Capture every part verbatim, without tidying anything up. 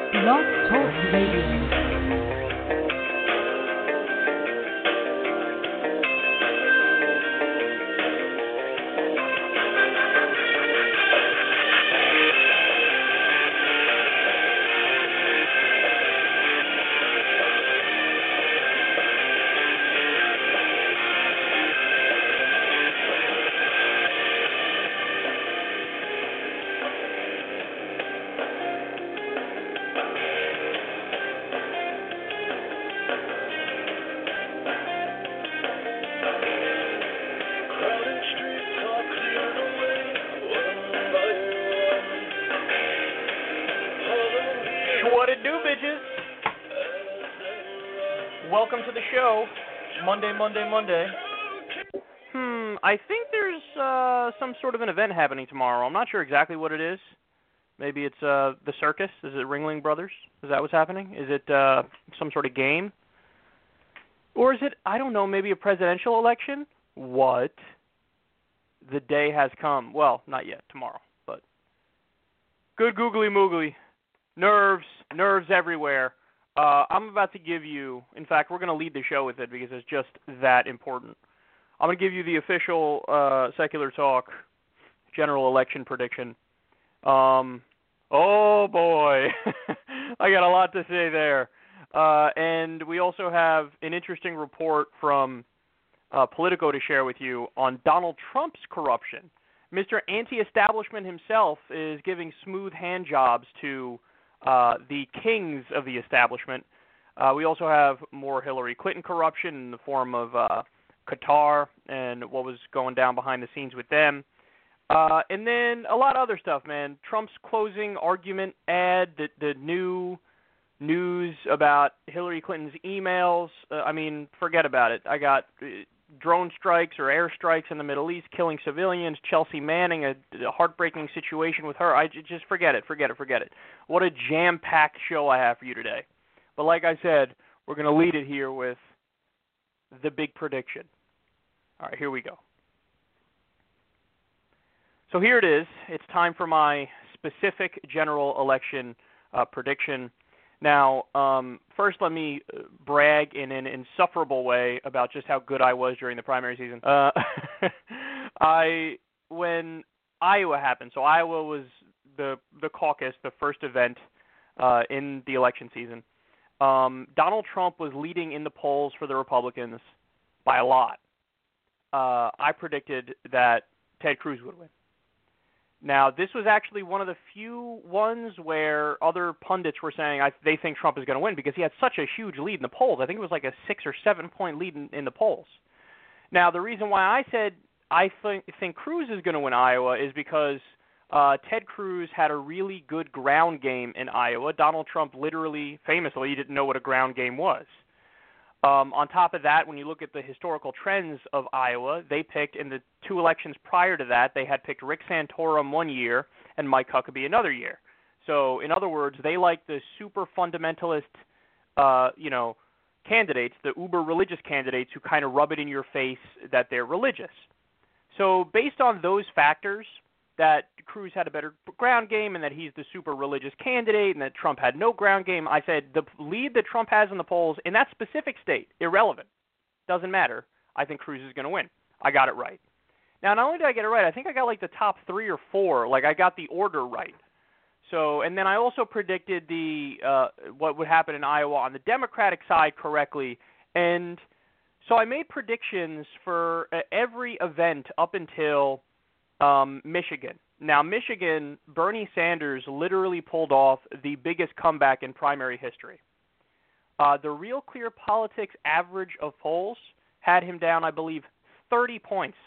Blog Talk Radio. Monday, Monday, Monday. Hmm, I think there's uh, some sort of an event happening tomorrow. I'm not sure exactly what it is. Maybe it's uh, the circus. Is it Ringling Brothers? Is that what's happening? Is it uh, some sort of game? Or is it, I don't know, maybe a presidential election? What? The day has come. Well, not yet, tomorrow, but good googly moogly. Nerves, nerves everywhere. Uh, I'm about to give you, in fact, we're going to lead the show with it because it's just that important. I'm going to give you the official uh, Secular Talk general election prediction. Um, oh, boy. I got a lot to say there. Uh, and we also have an interesting report from uh, Politico to share with you on Donald Trump's corruption. Mister Anti-Establishment himself is giving smooth hand jobs to Uh, the kings of the establishment. Uh, we also have more Hillary Clinton corruption in the form of uh, Qatar and what was going down behind the scenes with them. Uh, and then a lot of other stuff, man. Trump's closing argument ad, the, the new news about Hillary Clinton's emails. Uh, I mean, forget about it. I got uh, drone strikes or air strikes in the Middle East killing civilians, Chelsea Manning, a, a heartbreaking situation with her. I just forget it, forget it, forget it. What a jam-packed show I have for you today. But like I said, we're going to lead it here with the big prediction. All right, here we go. So here it is. It's time for my specific general election uh, prediction. Now, um, first let me brag in an insufferable way about just how good I was during the primary season. Uh, I when Iowa happened, so Iowa was the the caucus, the first event uh, in the election season. Um, Donald Trump was leading in the polls for the Republicans by a lot. Uh, I predicted that Ted Cruz would win. Now, this was actually one of the few ones where other pundits were saying I, they think Trump is going to win because he had such a huge lead in the polls. I think it was like a six or seven point lead in, in the polls. Now, the reason why I said I think, think Cruz is going to win Iowa is because uh, Ted Cruz had a really good ground game in Iowa. Donald Trump literally, famously, didn't know what a ground game was. Um, on top of that, when you look at the historical trends of Iowa, they picked in the two elections prior to that, they had picked Rick Santorum one year and Mike Huckabee another year. So, in other words, they like the super fundamentalist, uh, you know, candidates, the uber religious candidates who kind of rub it in your face that they're religious. So, based on those factors, that Cruz had a better ground game and that he's the super religious candidate and that Trump had no ground game, I said the lead that Trump has in the polls in that specific state, irrelevant, doesn't matter. I think Cruz is going to win. I got it right. Now, not only did I get it right, I think I got like the top three or four. Like I got the order right. So, and then I also predicted the uh, what would happen in Iowa on the Democratic side correctly. And so I made predictions for uh, every event up until Um, Michigan. Now, Michigan, Bernie Sanders literally pulled off the biggest comeback in primary history. Uh, the Real Clear Politics average of polls had him down, I believe, thirty points.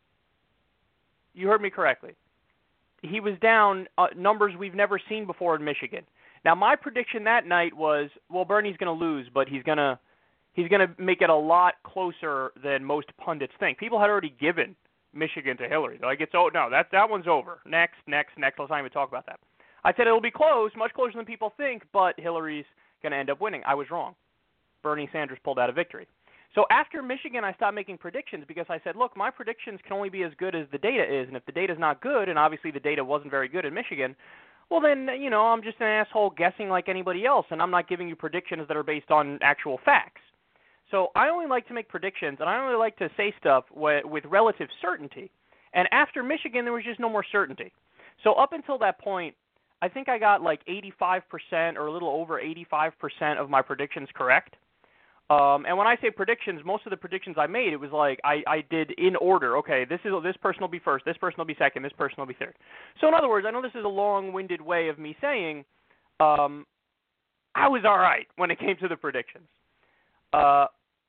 You heard me correctly. He was down uh, numbers we've never seen before in Michigan. Now, my prediction that night was, well, Bernie's going to lose, but he's going to he's going to make it a lot closer than most pundits think. People had already given Michigan to Hillary. They're like, it's oh no, that that one's over. Next, next, next. Let's not even talk about that. I said it'll be close, much closer than people think, but Hillary's going to end up winning. I was wrong. Bernie Sanders pulled out a victory. So after Michigan, I stopped making predictions because I said, look, my predictions can only be as good as the data is, and if the data's not good, and obviously the data wasn't very good in Michigan, well then, you know, I'm just an asshole guessing like anybody else, and I'm not giving you predictions that are based on actual facts. So I only like to make predictions, and I only like to say stuff with, with relative certainty. And after Michigan, there was just no more certainty. So up until that point, I think I got like eighty-five percent or a little over eighty-five percent of my predictions correct. Um, and when I say predictions, most of the predictions I made, it was like I, I did in order. Okay, this is this person will be first, this person will be second, this person will be third. So in other words, I know this is a long-winded way of me saying um, I was all right when it came to the predictions. Uh,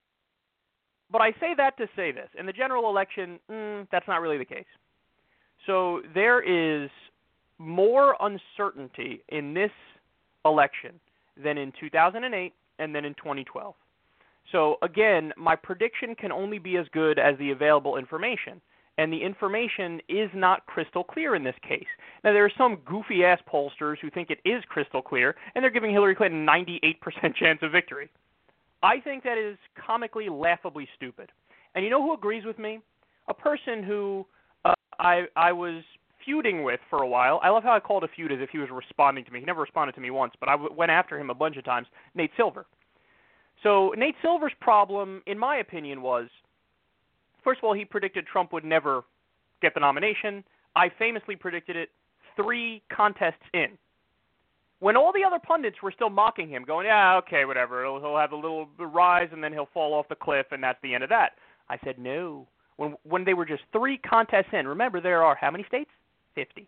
but I say that to say this. In the general election, mm, that's not really the case. So there is more uncertainty in this election than in two thousand eight and then in twenty twelve. So again, my prediction can only be as good as the available information, and the information is not crystal clear in this case. Now, there are some goofy-ass pollsters who think it is crystal clear, and they're giving Hillary Clinton ninety-eight percent chance of victory. I think that is comically, laughably stupid. And you know who agrees with me? A person who uh, I, I was feuding with for a while. I love how I called a feud as if he was responding to me. He never responded to me once, but I w- went after him a bunch of times, Nate Silver. So Nate Silver's problem, in my opinion, was, first of all, he predicted Trump would never get the nomination. I famously predicted it three contests in. When all the other pundits were still mocking him, going, yeah, okay, whatever, he'll, he'll have a little rise and then he'll fall off the cliff and that's the end of that. I said, no. When, when they were just three contests in, remember there are how many states? fifty.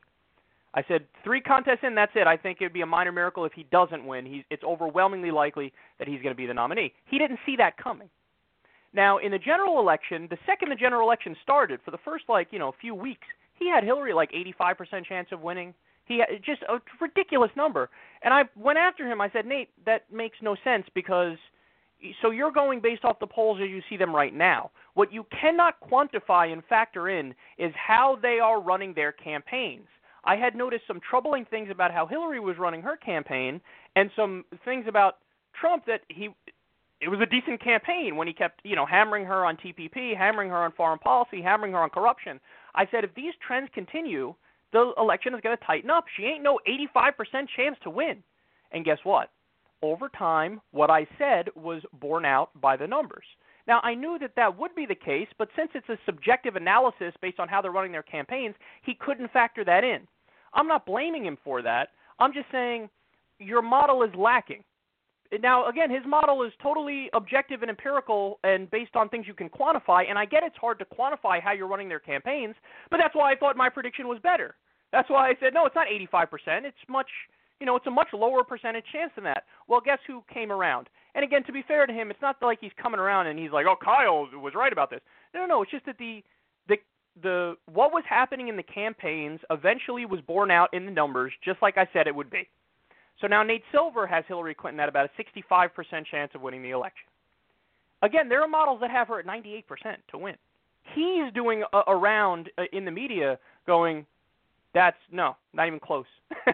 I said, three contests in, that's it. I think it would be a minor miracle if he doesn't win. He's, it's overwhelmingly likely that he's going to be the nominee. He didn't see that coming. Now, in the general election, the second the general election started, for the first, like, you know, few weeks, he had Hillary like eighty-five percent chance of winning. He had just a ridiculous number. And I went after him. I said, Nate, that makes no sense because so you're going based off the polls as you see them right now. What you cannot quantify and factor in is how they are running their campaigns. I had noticed some troubling things about how Hillary was running her campaign and some things about Trump that he it was a decent campaign when he kept, you know, hammering her on T P P, hammering her on foreign policy, hammering her on corruption. I said, if these trends continue, the election is going to tighten up. She ain't no eighty-five percent chance to win. And guess what? Over time, what I said was borne out by the numbers. Now, I knew that that would be the case, but since it's a subjective analysis based on how they're running their campaigns, he couldn't factor that in. I'm not blaming him for that. I'm just saying your model is lacking. Now, again, his model is totally objective and empirical and based on things you can quantify, and I get it's hard to quantify how you're running their campaigns, but that's why I thought my prediction was better. That's why I said, no, it's not eighty-five percent. It's much, you know, it's a much lower percentage chance than that. Well, guess who came around? And again, to be fair to him, it's not like he's coming around and he's like, oh, Kyle was right about this. No, no, no. It's just that the the the what was happening in the campaigns eventually was borne out in the numbers, just like I said it would be. So now Nate Silver has Hillary Clinton at about a sixty-five percent chance of winning the election. Again, there are models that have her at ninety-eight percent to win. He's doing a, around uh, in the media going, that's no, not even close.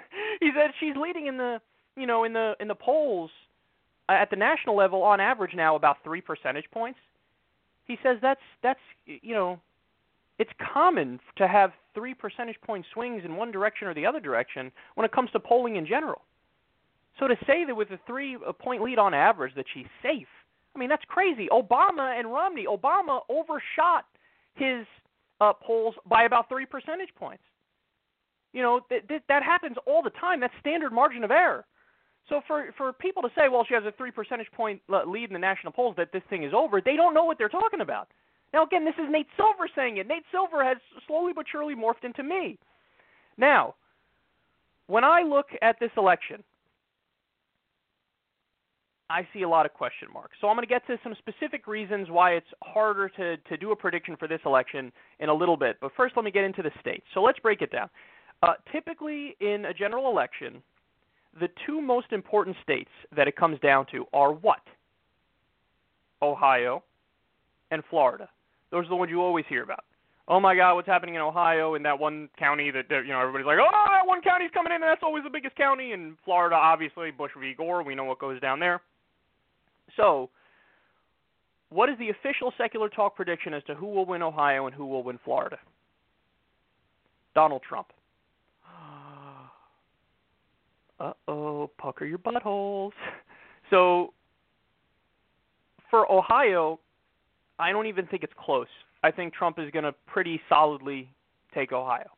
He said she's leading in the, you know, in the in the polls uh, at the national level on average now about three percentage points. He says that's that's you know, it's common to have three percentage point swings in one direction or the other direction when it comes to polling in general. So to say that with a three-point lead on average that she's safe, I mean, that's crazy. Obama and Romney, Obama overshot his uh, polls by about three percentage points. You know, th- th- that happens all the time. That's standard margin of error. So for, for people to say, well, she has a three percentage point lead in the national polls, that this thing is over, they don't know what they're talking about. Now, again, this is Nate Silver saying it. Nate Silver has slowly but surely morphed into me. Now, when I look at this election, I see a lot of question marks. So I'm going to get to some specific reasons why it's harder to, to do a prediction for this election in a little bit. But first, let me get into the states. So let's break it down. Uh, typically, in a general election, the two most important states that it comes down to are what? Ohio and Florida. Those are the ones you always hear about. Oh, my God, what's happening in Ohio in that one county that, you know, everybody's like, oh, that one county's coming in, and that's always the biggest county. And Florida, obviously, Bush v. Gore, we know what goes down there. So, what is the official Secular Talk prediction as to who will win Ohio and who will win Florida? Donald Trump. Uh-oh, pucker your buttholes. So for Ohio, I don't even think it's close. I think Trump is going to pretty solidly take Ohio.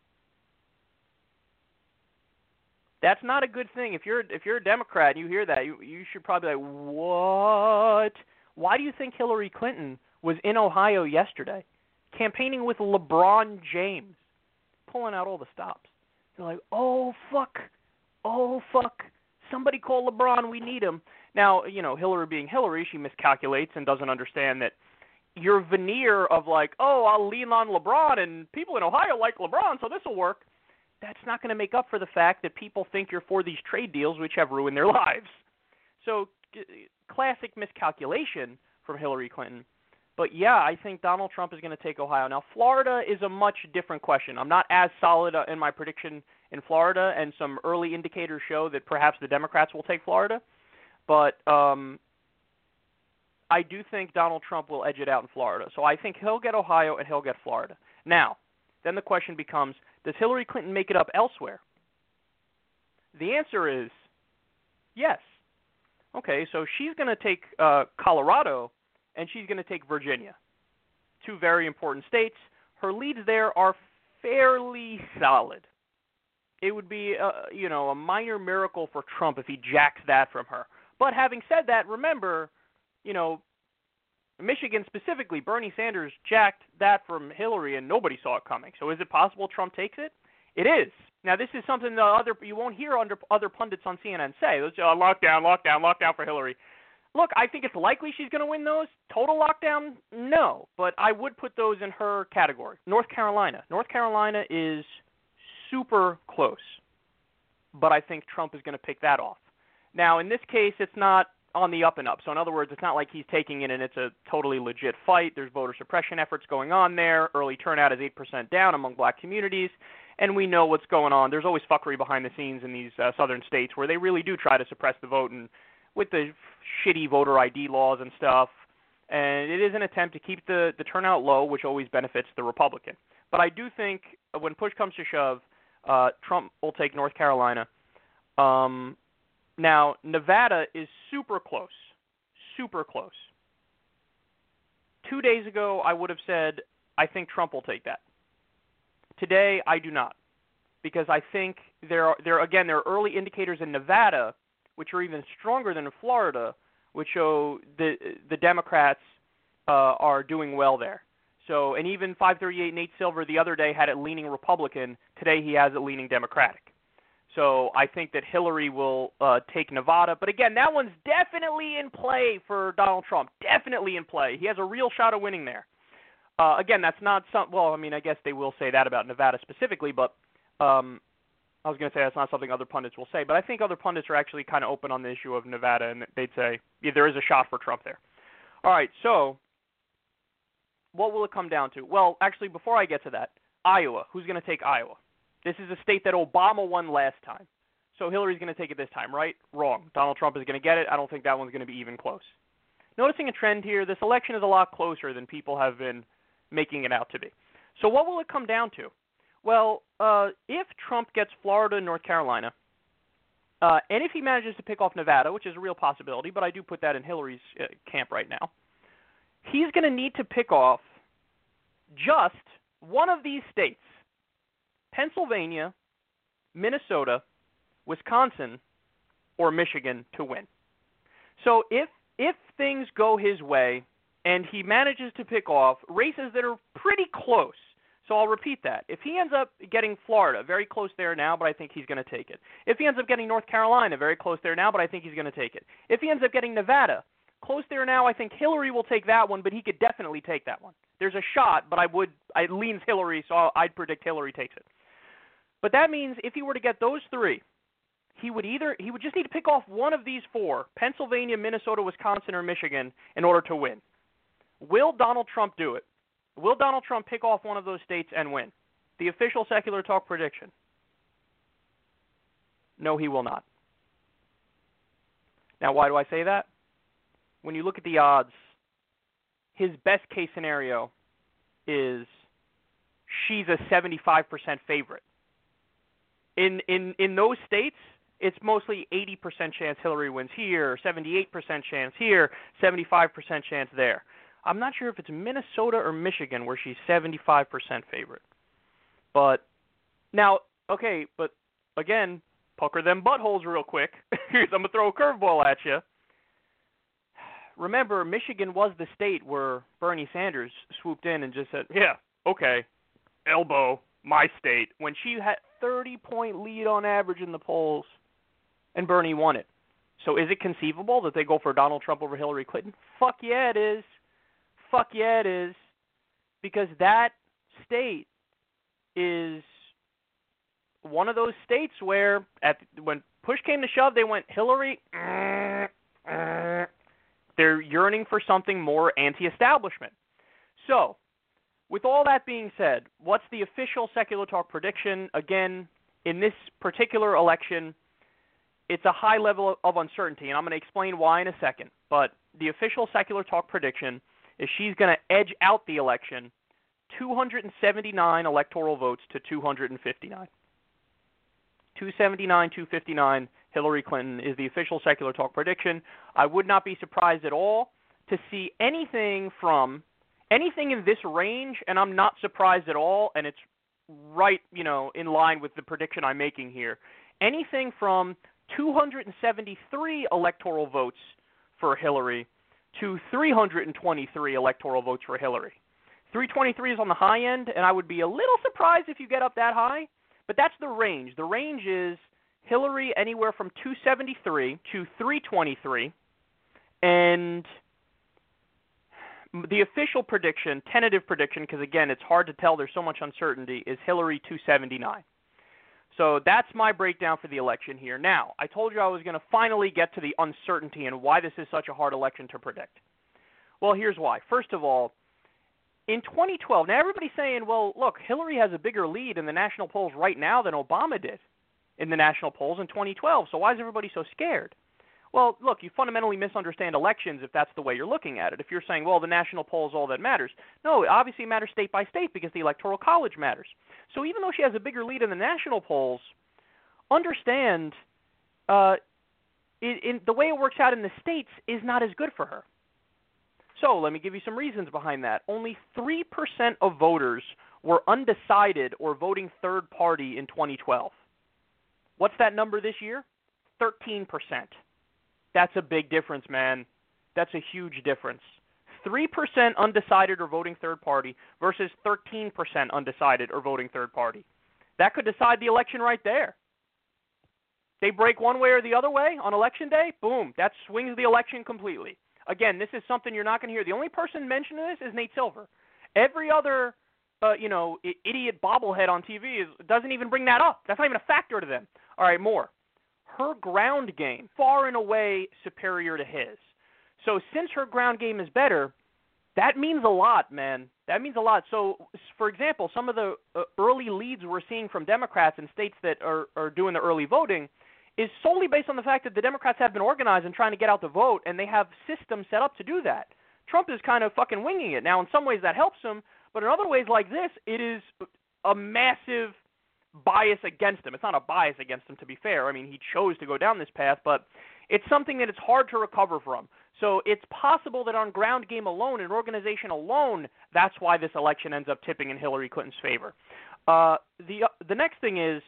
That's not a good thing. If you're if you're a Democrat and you hear that, you you should probably be like, what? Why do you think Hillary Clinton was in Ohio yesterday, campaigning with LeBron James, pulling out all the stops? They're like, oh fuck, oh fuck, somebody call LeBron, we need him. Now, you know, Hillary being Hillary, she miscalculates and doesn't understand that your veneer of like, oh, I'll lean on LeBron and people in Ohio like LeBron, so this will work. That's not going to make up for the fact that people think you're for these trade deals which have ruined their lives. So classic miscalculation from Hillary Clinton. But yeah, I think Donald Trump is going to take Ohio. Now, Florida is a much different question. I'm not as solid in my prediction in Florida, and some early indicators show that perhaps the Democrats will take Florida. But um, I do think Donald Trump will edge it out in Florida. So I think he'll get Ohio and he'll get Florida. Now, then the question becomes, does Hillary Clinton make it up elsewhere? The answer is yes. Okay, so she's going to take uh, Colorado and she's going to take Virginia, two very important states. Her leads there are fairly solid. It would be, uh, you know, a minor miracle for Trump if he jacks that from her. But having said that, remember, you know, Michigan specifically, Bernie Sanders jacked that from Hillary and nobody saw it coming. So is it possible Trump takes it? It is. Now, this is something the other you won't hear under other pundits on C N N say. Those uh, lockdown, lockdown, lockdown for Hillary. Look, I think it's likely she's going to win those. Total lockdown, no. But I would put those in her category. North Carolina. North Carolina is super close. But I think Trump is going to pick that off. Now, in this case, it's not on the up and up. So in other words, it's not like he's taking it and it's a totally legit fight. There's voter suppression efforts going on there. Early turnout is eight percent down among black communities. And we know what's going on. There's always fuckery behind the scenes in these uh, southern states where they really do try to suppress the vote, and with the shitty voter I D laws and stuff. And it is an attempt to keep the, the turnout low, which always benefits the Republican. But I do think when push comes to shove, uh, Trump will take North Carolina. Um, now, Nevada is super close, super close. Two days ago, I would have said, I think Trump will take that. Today, I do not, because I think there are, there again, there are early indicators in Nevada, which are even stronger than in Florida, which show the the Democrats uh, are doing well there. So, and even five thirty-eight Nate Silver the other day had it leaning Republican. Today, he has it leaning Democratic. So I think that Hillary will uh, take Nevada. But again, that one's definitely in play for Donald Trump. Definitely in play. He has a real shot of winning there. Uh, again, that's not some. Well, I mean, I guess they will say that about Nevada specifically, but um, I was going to say that's not something other pundits will say. But I think other pundits are actually kind of open on the issue of Nevada, and they'd say, yeah, there is a shot for Trump there. All right, so what will it come down to? Well, actually, before I get to that, Iowa. Who's going to take Iowa? This is a state that Obama won last time. So Hillary's going to take it this time, right? Wrong. Donald Trump is going to get it. I don't think that one's going to be even close. Noticing a trend here, this election is a lot closer than people have been making it out to be. So what will it come down to? Well, uh, if Trump gets Florida and North Carolina, uh, and if he manages to pick off Nevada, which is a real possibility, but I do put that in Hillary's uh, camp right now, he's going to need to pick off just one of these states, Pennsylvania, Minnesota, Wisconsin, or Michigan, to win. So if if things go his way and he manages to pick off races that are pretty close, so I'll repeat that. If he ends up getting Florida, very close there now, but I think he's going to take it. If he ends up getting North Carolina, very close there now, but I think he's going to take it. If he ends up getting Nevada, close there now, I think Hillary will take that one, but he could definitely take that one. There's a shot, but I would, I leans Hillary, so I'd predict Hillary takes it. But that means if he were to get those three, he would either he would just need to pick off one of these four, Pennsylvania, Minnesota, Wisconsin, or Michigan, in order to win. Will Donald Trump do it? Will Donald Trump pick off one of those states and win? The official Secular Talk prediction. No, he will not. Now, why do I say that? When you look at the odds, his best case scenario is she's a seventy-five percent favorite. In, in in those states, it's mostly eighty percent chance Hillary wins here, seventy-eight percent chance here, seventy-five percent chance there. I'm not sure if it's Minnesota or Michigan where she's seventy-five percent favorite. But now, okay, but again, pucker them buttholes real quick. Here's, I'm going to throw a curveball at you. Remember, Michigan was the state where Bernie Sanders swooped in and just said, yeah, okay, elbow, my state, when she had thirty-point lead on average in the polls, and Bernie won it. So is it conceivable that they go for Donald Trump over Hillary Clinton? Fuck yeah, it is. Fuck yeah, it is. Because that state is one of those states where at when push came to shove, they went, Hillary, mm, mm. They're yearning for something more anti-establishment. So, with all that being said, what's the official Secular Talk prediction? Again, in this particular election, it's a high level of uncertainty, and I'm going to explain why in a second. But the official Secular Talk prediction is she's going to edge out the election two hundred seventy-nine electoral votes to two hundred fifty-nine. two seventy-nine, two fifty-nine, Hillary Clinton is the official Secular Talk prediction. I would not be surprised at all to see anything from anything in this range, and I'm not surprised at all, and it's right, you know, in line with the prediction I'm making here. Anything from two hundred seventy-three electoral votes for Hillary to three hundred twenty-three electoral votes for Hillary. three twenty-three is on the high end, and I would be a little surprised if you get up that high, but that's the range. The range is Hillary anywhere from two seventy-three to three twenty-three, and the official prediction, tentative prediction, because again, it's hard to tell, there's so much uncertainty, is Hillary two seventy-nine. So that's my breakdown for the election here. Now, I told you I was going to finally get to the uncertainty and why this is such a hard election to predict. Well, here's why. First of all, in twenty twelve, now everybody's saying, well, look, Hillary has a bigger lead in the national polls right now than Obama did in the national polls in twenty twelve, so why is everybody so scared? Well, look, you fundamentally misunderstand elections if that's the way you're looking at it. If you're saying, well, the national poll is all that matters. No, it obviously matters state by state because the Electoral College matters. So even though she has a bigger lead in the national polls, understand uh, it, in, the way it works out in the states is not as good for her. So let me give you some reasons behind that. Only three percent of voters were undecided or voting third party in twenty twelve. What's that number this year? thirteen percent. That's a big difference, man. That's a huge difference. three percent undecided or voting third party versus thirteen percent undecided or voting third party. That could decide the election right there. They break one way or the other way on election day, boom, that swings the election completely. Again, this is something you're not going to hear. The only person mentioning this is Nate Silver. Every other, uh, you know, I- idiot bobblehead on T V is, doesn't even bring that up. That's not even a factor to them. All right, more. Her ground game, far and away superior to his. So since her ground game is better, that means a lot, man. That means a lot. So, for example, some of the uh, early leads we're seeing from Democrats in states that are, are doing the early voting is solely based on the fact that the Democrats have been organized and trying to get out the vote, and they have systems set up to do that. Trump is kind of fucking winging it. Now, in some ways that helps him, but in other ways like this, it is a massive bias against him. It's not a bias against him, to be fair. I mean, he chose to go down this path, but it's something that it's hard to recover from. So it's possible that on ground game alone and organization alone, that's why this election ends up tipping in Hillary Clinton's favor. Uh, the, uh, the next thing is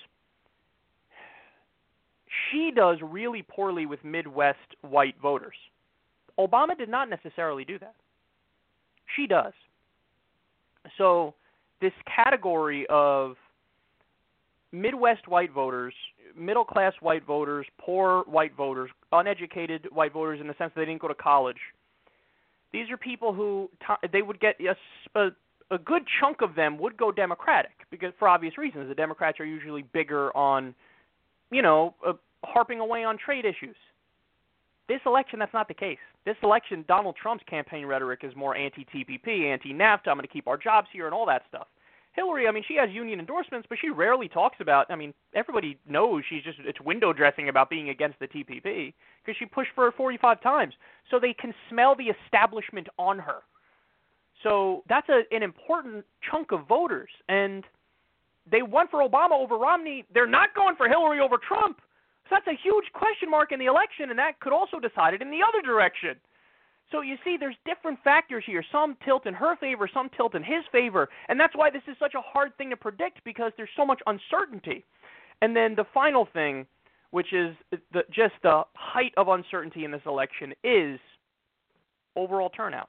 she does really poorly with Midwest white voters. Obama did not necessarily do that. She does. So this category of Midwest white voters, middle-class white voters, poor white voters, uneducated white voters in the sense that they didn't go to college, these are people who t- they would get a, a, a good chunk of them would go Democratic because for obvious reasons. The Democrats are usually bigger on, you know, uh, harping away on trade issues. This election, that's not the case. This election, Donald Trump's campaign rhetoric is more anti-T P P, anti-NAFTA, I'm going to keep our jobs here and all that stuff. Hillary, I mean, she has union endorsements, but she rarely talks about, I mean, everybody knows she's just, it's window dressing about being against the T P P because she pushed for it forty-five times. So they can smell the establishment on her. So that's a, an important chunk of voters. And they went for Obama over Romney. They're not going for Hillary over Trump. that's a huge question mark in the election, and that could also decide it in the other direction. So you see, there's different factors here. Some tilt in her favor, some tilt in his favor, and that's why this is such a hard thing to predict, because there's so much uncertainty. And then the final thing, which is the, just the height of uncertainty in this election, is overall turnout.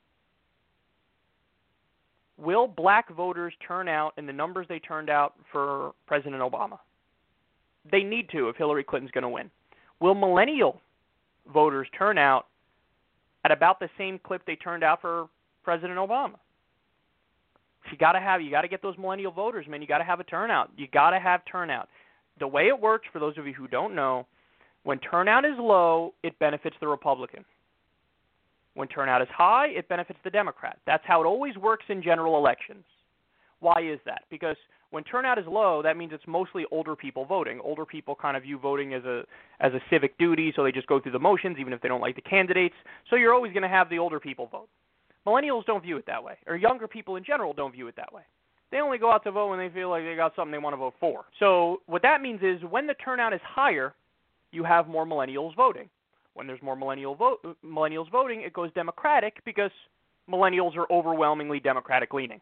Will black voters turn out in the numbers they turned out for President Obama? They need to if Hillary Clinton's going to win. Will millennial voters turn out at about the same clip they turned out for President Obama? You got to have, you got to get those millennial voters, man. You got to have a turnout. You got to have turnout. The way it works, for those of you who don't know, when turnout is low, it benefits the Republican. When turnout is high, it benefits the Democrat. That's how it always works in general elections. Why is that? Because when turnout is low, that means it's mostly older people voting. Older people kind of view voting as a as a civic duty, so they just go through the motions even if they don't like the candidates. So you're always going to have the older people vote. Millennials don't view it that way, or younger people in general don't view it that way. They only go out to vote when they feel like they got something they want to vote for. So what that means is when the turnout is higher, you have more millennials voting. When there's more millennial vote, millennials voting, it goes Democratic because millennials are overwhelmingly Democratic leaning.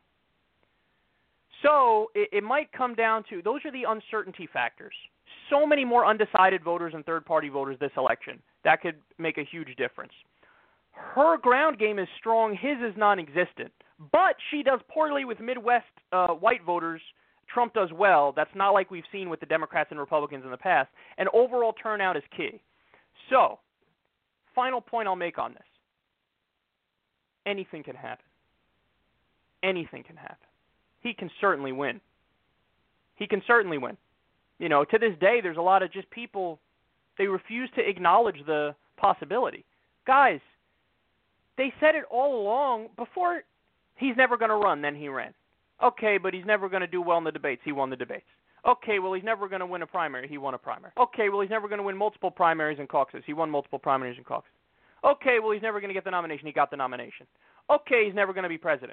So it, it might come down to, those are the uncertainty factors. So many more undecided voters and third-party voters this election. That could make a huge difference. Her ground game is strong. His is non-existent. But she does poorly with Midwest uh, white voters. Trump does well. That's not like we've seen with the Democrats and Republicans in the past. And overall turnout is key. So, final point I'll make on this. Anything can happen. Anything can happen. He can certainly win. He can certainly win. You know, to this day, there's a lot of just people, they refuse to acknowledge the possibility. Guys, they said it all along before. He's never going to run, then he ran. Okay, but he's never going to do well in the debates. He won the debates. Okay, well, he's never going to win a primary. He won a primary. Okay, well, he's never going to win multiple primaries and caucuses. He won multiple primaries and caucuses. Okay, well, he's never going to get the nomination. He got the nomination. Okay, he's never going to be president.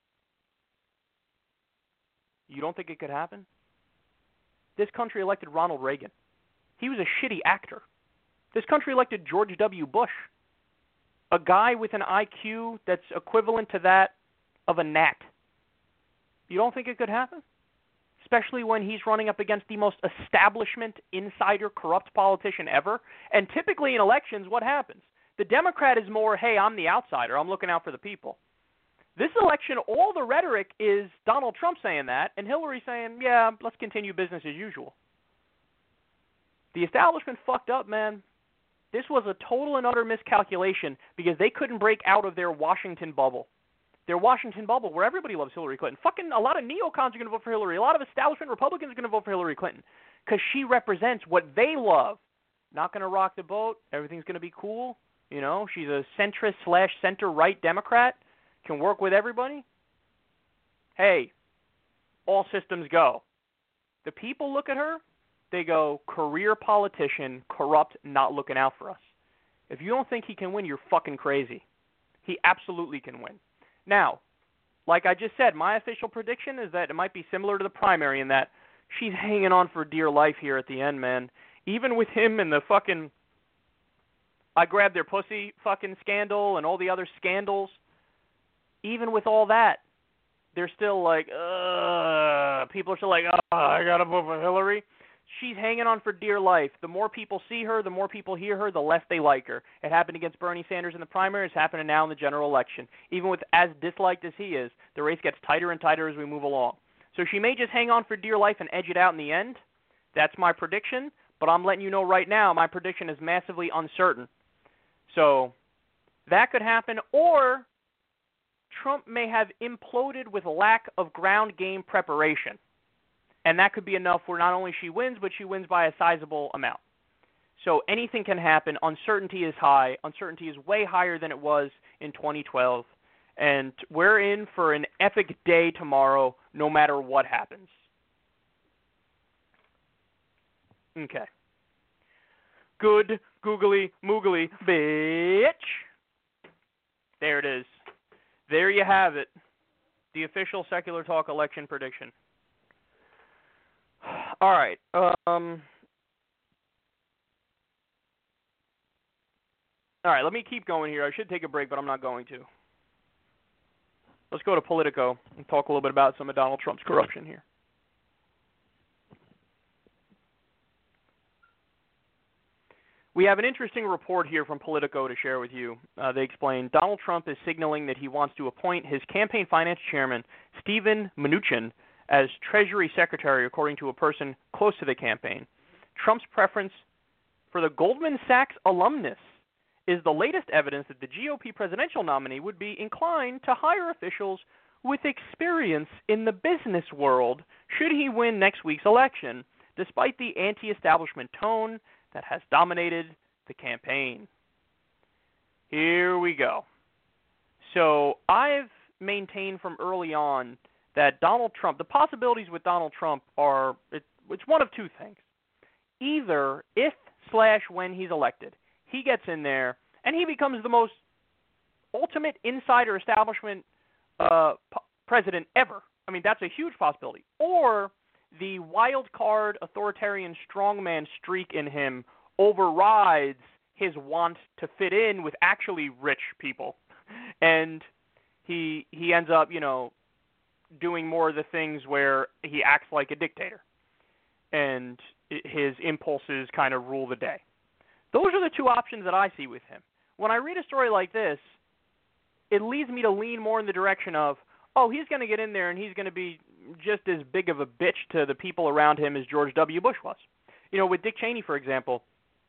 You don't think it could happen? This country elected Ronald Reagan. He was a shitty actor. This country elected George W. Bush, a guy with an I Q that's equivalent to that of a gnat. You don't think it could happen? Especially when he's running up against the most establishment, insider, corrupt politician ever. And typically in elections, what happens? The Democrat is more, hey, I'm the outsider. I'm looking out for the people. This election, all the rhetoric is Donald Trump saying that, and Hillary saying, yeah, let's continue business as usual. The establishment fucked up, man. This was a total and utter miscalculation because they couldn't break out of their Washington bubble. Their Washington bubble where everybody loves Hillary Clinton. Fucking a lot of neocons are going to vote for Hillary. A lot of establishment Republicans are going to vote for Hillary Clinton because she represents what they love. Not going to rock the boat. Everything's going to be cool. You know, she's a centrist slash center-right Democrat. Can work with everybody. Hey, all systems go. The people look at her, they go, career politician, corrupt, not looking out for us. If you don't think he can win, you're fucking crazy. He absolutely can win. Now, like I just said, my official prediction is that it might be similar to the primary in that she's hanging on for dear life here at the end, man. Even with him and the fucking I grabbed their pussy fucking scandal and all the other scandals, even with all that, they're still like, ugh. People are still like, oh, I gotta vote for Hillary. She's hanging on for dear life. The more people see her, the more people hear her, the less they like her. It happened against Bernie Sanders in the primary. It's happening now in the general election. Even with as disliked as he is, the race gets tighter and tighter as we move along. So she may just hang on for dear life and edge it out in the end. That's my prediction. But I'm letting you know right now, my prediction is massively uncertain. So that could happen, or Trump may have imploded with lack of ground game preparation. And that could be enough where not only she wins, but she wins by a sizable amount. So anything can happen. Uncertainty is high. Uncertainty is way higher than it was in twenty twelve. And we're in for an epic day tomorrow, no matter what happens. Okay. Good, googly, moogly, bitch. There it is. There you have it. The official Secular Talk election prediction. All right. Um, All right, let me keep going here. I should take a break, but I'm not going to. Let's go to Politico and talk a little bit about some of Donald Trump's corruption here. We have an interesting report here from Politico to share with you. Uh, they explain Donald Trump is signaling that he wants to appoint his campaign finance chairman, Steven Mnuchin, as Treasury Secretary, according to a person close to the campaign. Trump's preference for the Goldman Sachs alumnus is the latest evidence that the G O P presidential nominee would be inclined to hire officials with experience in the business world should he win next week's election, despite the anti-establishment tone that has dominated the campaign. Here we go. So I've maintained from early on that Donald Trump, the possibilities with Donald Trump are, it, it's one of two things. Either if slash when he's elected, he gets in there and he becomes the most ultimate insider establishment uh, p- president ever. I mean, that's a huge possibility. Or the wild card authoritarian strongman streak in him overrides his want to fit in with actually rich people. And he he ends up, you know, doing more of the things where he acts like a dictator. And his impulses kind of rule the day. Those are the two options that I see with him. When I read a story like this, it leads me to lean more in the direction of, oh, he's going to get in there and he's going to be just as big of a bitch to the people around him as George W. Bush was. You know, with Dick Cheney, for example,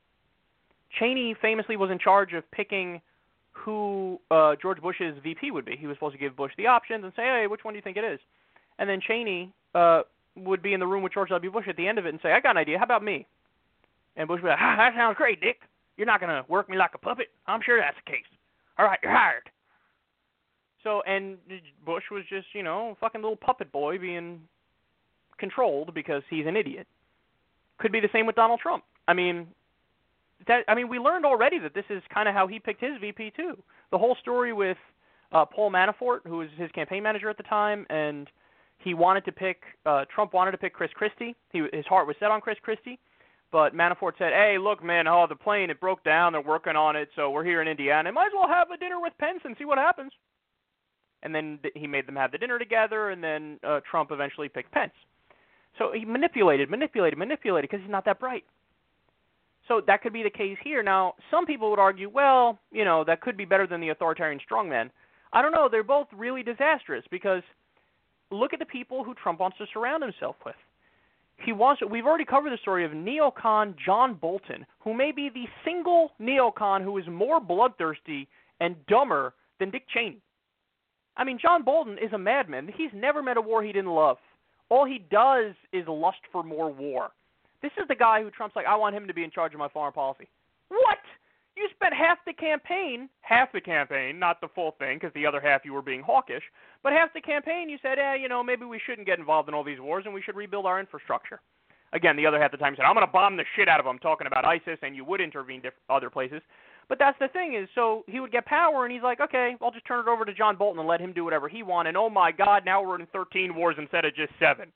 Cheney famously was in charge of picking who uh, George Bush's V P would be. He was supposed to give Bush the options and say, hey, which one do you think it is? And then Cheney uh, would be in the room with George W. Bush at the end of it and say, I got an idea. How about me? And Bush would be like, ah, that sounds great, Dick. You're not going to work me like a puppet? I'm sure that's the case. All right, you're hired. So, and Bush was just, you know, fucking little puppet boy being controlled because he's an idiot. Could be the same with Donald Trump. I mean, that I mean, we learned already that this is kind of how he picked his V P too. The whole story with uh, Paul Manafort, who was his campaign manager at the time, and he wanted to pick, uh, Trump wanted to pick Chris Christie. He, his heart was set on Chris Christie. But Manafort said, hey, look, man, oh, the plane, it broke down. They're working on it, so we're here in Indiana. Might as well have a dinner with Pence and see what happens. And then th- he made them have the dinner together, and then uh, Trump eventually picked Pence. So he manipulated, manipulated, manipulated because he's not that bright. So that could be the case here. Now, some people would argue, well, you know, that could be better than the authoritarian strongman. I don't know. They're both really disastrous because look at the people who Trump wants to surround himself with. He wants. We've already covered the story of neocon John Bolton, who may be the single neocon who is more bloodthirsty and dumber than Dick Cheney. I mean, John Bolton is a madman. He's never met a war he didn't love. All he does is lust for more war. This is the guy who Trump's like, I want him to be in charge of my foreign policy. What? You spent half the campaign, half the campaign, not the full thing, because the other half you were being hawkish, but half the campaign you said, eh, you know, maybe we shouldn't get involved in all these wars and we should rebuild our infrastructure. Again, the other half of the time you said, I'm going to bomb the shit out of them, talking about ISIS, and you would intervene diff- other places. But that's the thing is, so he would get power, and he's like, okay, I'll just turn it over to John Bolton and let him do whatever he wants, and oh my God, now we're in thirteen wars instead of just seven.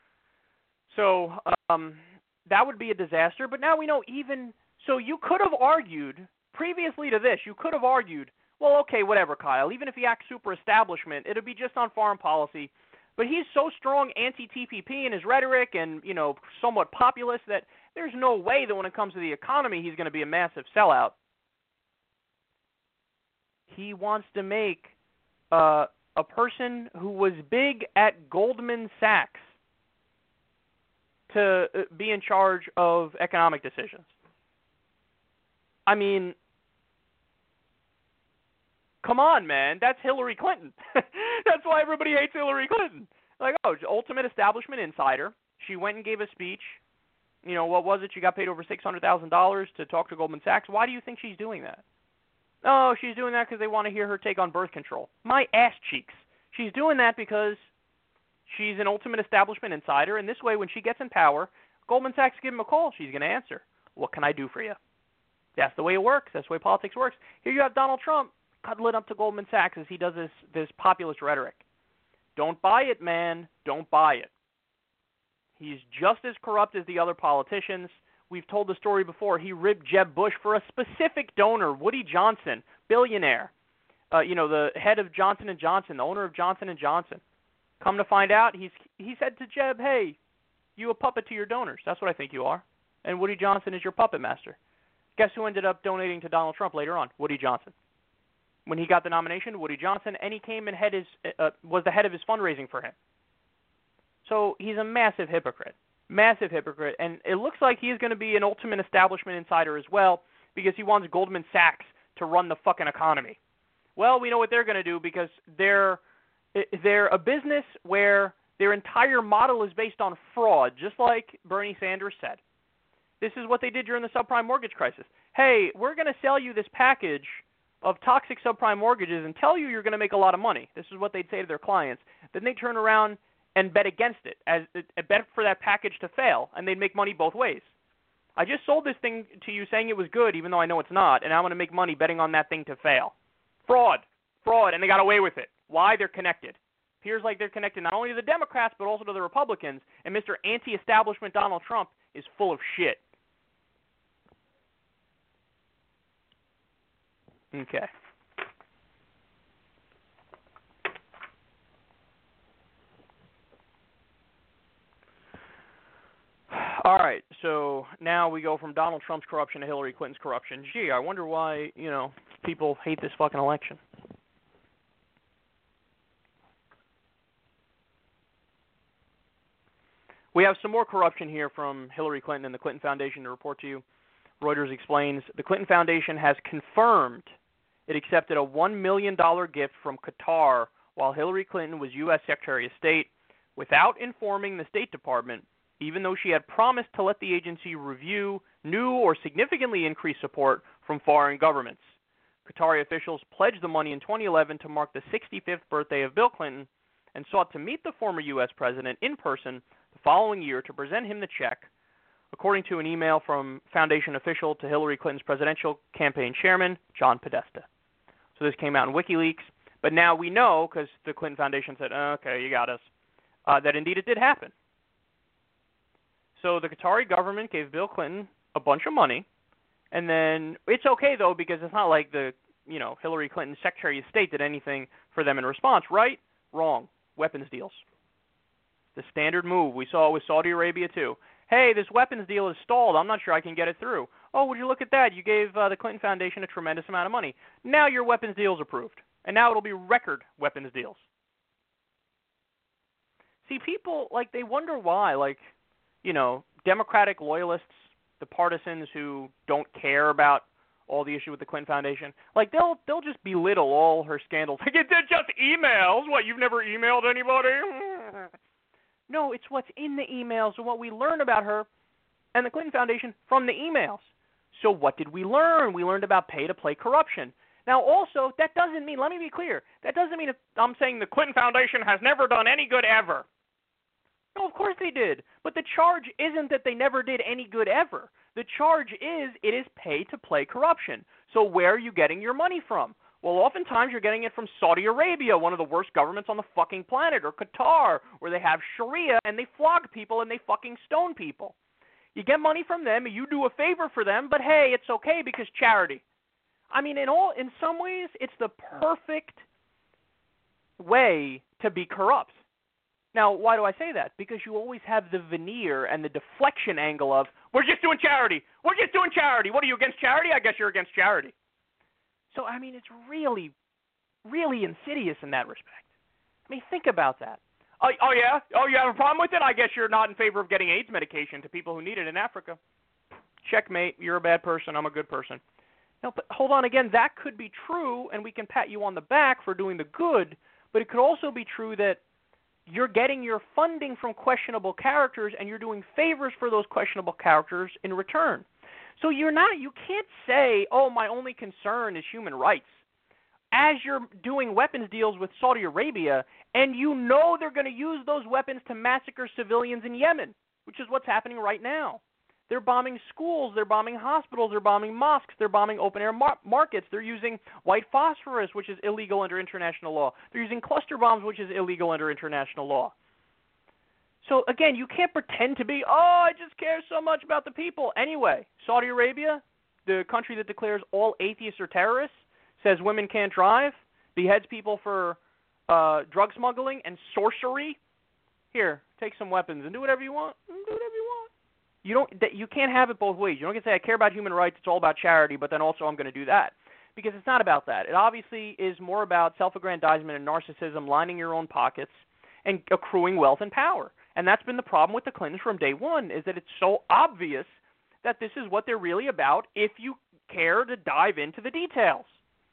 So um, that would be a disaster, but now we know even, so you could have argued, previously to this, you could have argued, well, okay, whatever, Kyle, even if he acts super establishment, it'll be just on foreign policy, but he's so strong anti-T P P in his rhetoric and, you know, somewhat populist that there's no way that when it comes to the economy he's going to be a massive sellout. He wants to make uh, a person who was big at Goldman Sachs to be in charge of economic decisions. I mean, come on, man. That's Hillary Clinton. That's why everybody hates Hillary Clinton. Like, oh, ultimate establishment insider. She went and gave a speech. You know, what was it? She got paid over six hundred thousand dollars to talk to Goldman Sachs. Why do you think she's doing that? Oh, she's doing that because they want to hear her take on birth control. My ass cheeks. She's doing that because she's an ultimate establishment insider, and this way, when she gets in power, Goldman Sachs give him a call. She's going to answer. What can I do for you? That's the way it works. That's the way politics works. Here you have Donald Trump cuddling up to Goldman Sachs as he does this, this populist rhetoric. Don't buy it, man. Don't buy it. He's just as corrupt as the other politicians. we've told the story before, he ribbed Jeb Bush for a specific donor, Woody Johnson, billionaire. Uh, you know, the head of Johnson and Johnson, the owner of Johnson and Johnson. Come to find out, he's he said to Jeb, hey, you a puppet to your donors. That's what I think you are. And Woody Johnson is your puppet master. Guess who ended up donating to Donald Trump later on? Woody Johnson. When he got the nomination, Woody Johnson, and he came and head his, uh, was the head of his fundraising for him. So he's a massive hypocrite. Massive hypocrite. And it looks like he's going to be an ultimate establishment insider as well because he wants Goldman Sachs to run the fucking economy. Well, we know what they're going to do because they're, they're a business where their entire model is based on fraud, just like Bernie Sanders said. This is what they did during the subprime mortgage crisis. Hey, we're going to sell you this package of toxic subprime mortgages and tell you you're going to make a lot of money. This is what they'd say to their clients. Then they turn around and bet against it, as a bet for that package to fail, and they'd make money both ways. I just sold this thing to you saying it was good, even though I know it's not, and I'm going to make money betting on that thing to fail. Fraud. Fraud, and they got away with it. Why? They're connected. Appears like they're connected not only to the Democrats, but also to the Republicans, and Mister Anti-Establishment Donald Trump is full of shit. Okay. All right, so now we go from Donald Trump's corruption to Hillary Clinton's corruption. Gee, I wonder why, you know, people hate this fucking election. We have some more corruption here from Hillary Clinton and the Clinton Foundation to report to you. Reuters explains the Clinton Foundation has confirmed it accepted a one million dollars gift from Qatar while Hillary Clinton was U S Secretary of State without informing the State Department, even though she had promised to let the agency review new or significantly increased support from foreign governments. Qatari officials pledged the money in twenty eleven to mark the sixty-fifth birthday of Bill Clinton and sought to meet the former U S president in person the following year to present him the check, according to an email from Foundation official to Hillary Clinton's presidential campaign chairman, John Podesta. So this came out in WikiLeaks, but now we know, because the Clinton Foundation said, oh, okay, you got us, uh, that indeed it did happen. So the Qatari government gave Bill Clinton a bunch of money, and then it's okay, though, because it's not like the, you know, Hillary Clinton's Secretary of State did anything for them in response, right? Wrong. Weapons deals. The standard move. We saw it with Saudi Arabia, too. Hey, this weapons deal is stalled. I'm not sure I can get it through. Oh, would you look at that? You gave uh, the Clinton Foundation a tremendous amount of money. Now your weapons deal is approved. And now it'll be record weapons deals. See, people, like, they wonder why, like, you know, Democratic loyalists, the partisans who don't care about all the issue with the Clinton Foundation, like, they'll they'll just belittle all her scandals. Like, they're just emails. What, you've never emailed anybody? No, it's what's in the emails and what we learn about her and the Clinton Foundation from the emails. So what did we learn? We learned about pay-to-play corruption. Now, also, that doesn't mean, let me be clear, that doesn't mean if I'm saying the Clinton Foundation has never done any good ever. No, of course they did. But the charge isn't that they never did any good ever. The charge is it is pay-to-play corruption. So where are you getting your money from? Well, oftentimes you're getting it from Saudi Arabia, one of the worst governments on the fucking planet, or Qatar, where they have Sharia and they flog people and they fucking stone people. You get money from them, you do a favor for them, but hey, it's okay because charity. I mean, in all, in some ways, it's the perfect way to be corrupt. Now, why do I say that? Because you always have the veneer and the deflection angle of, we're just doing charity. We're just doing charity. What, are you against charity? I guess you're against charity. So, I mean, it's really, really insidious in that respect. I mean, think about that. Oh, oh, yeah? Oh, you have a problem with it? I guess you're not in favor of getting AIDS medication to people who need it in Africa. Checkmate. You're a bad person. I'm a good person. No, but hold on again. That could be true, and we can pat you on the back for doing the good, but it could also be true that you're getting your funding from questionable characters, and you're doing favors for those questionable characters in return. So you're not, you can't say, oh, my only concern is human rights, as you're doing weapons deals with Saudi Arabia, and you know they're going to use those weapons to massacre civilians in Yemen, which is what's happening right now. They're bombing schools, they're bombing hospitals, they're bombing mosques, they're bombing open-air mar- markets, they're using white phosphorus, which is illegal under international law. They're using cluster bombs, which is illegal under international law. So, again, you can't pretend to be, oh, I just care so much about the people. Anyway, Saudi Arabia, the country that declares all atheists are terrorists, says women can't drive, beheads people for uh, drug smuggling and sorcery. Here, take some weapons and do whatever you want. Do whatever you want. You don't. You can't have it both ways. You don't get to say, I care about human rights, it's all about charity, but then also I'm going to do that. Because it's not about that. It obviously is more about self-aggrandizement and narcissism, lining your own pockets and accruing wealth and power. And that's been the problem with the Clintons from day one, is that it's so obvious that this is what they're really about if you care to dive into the details.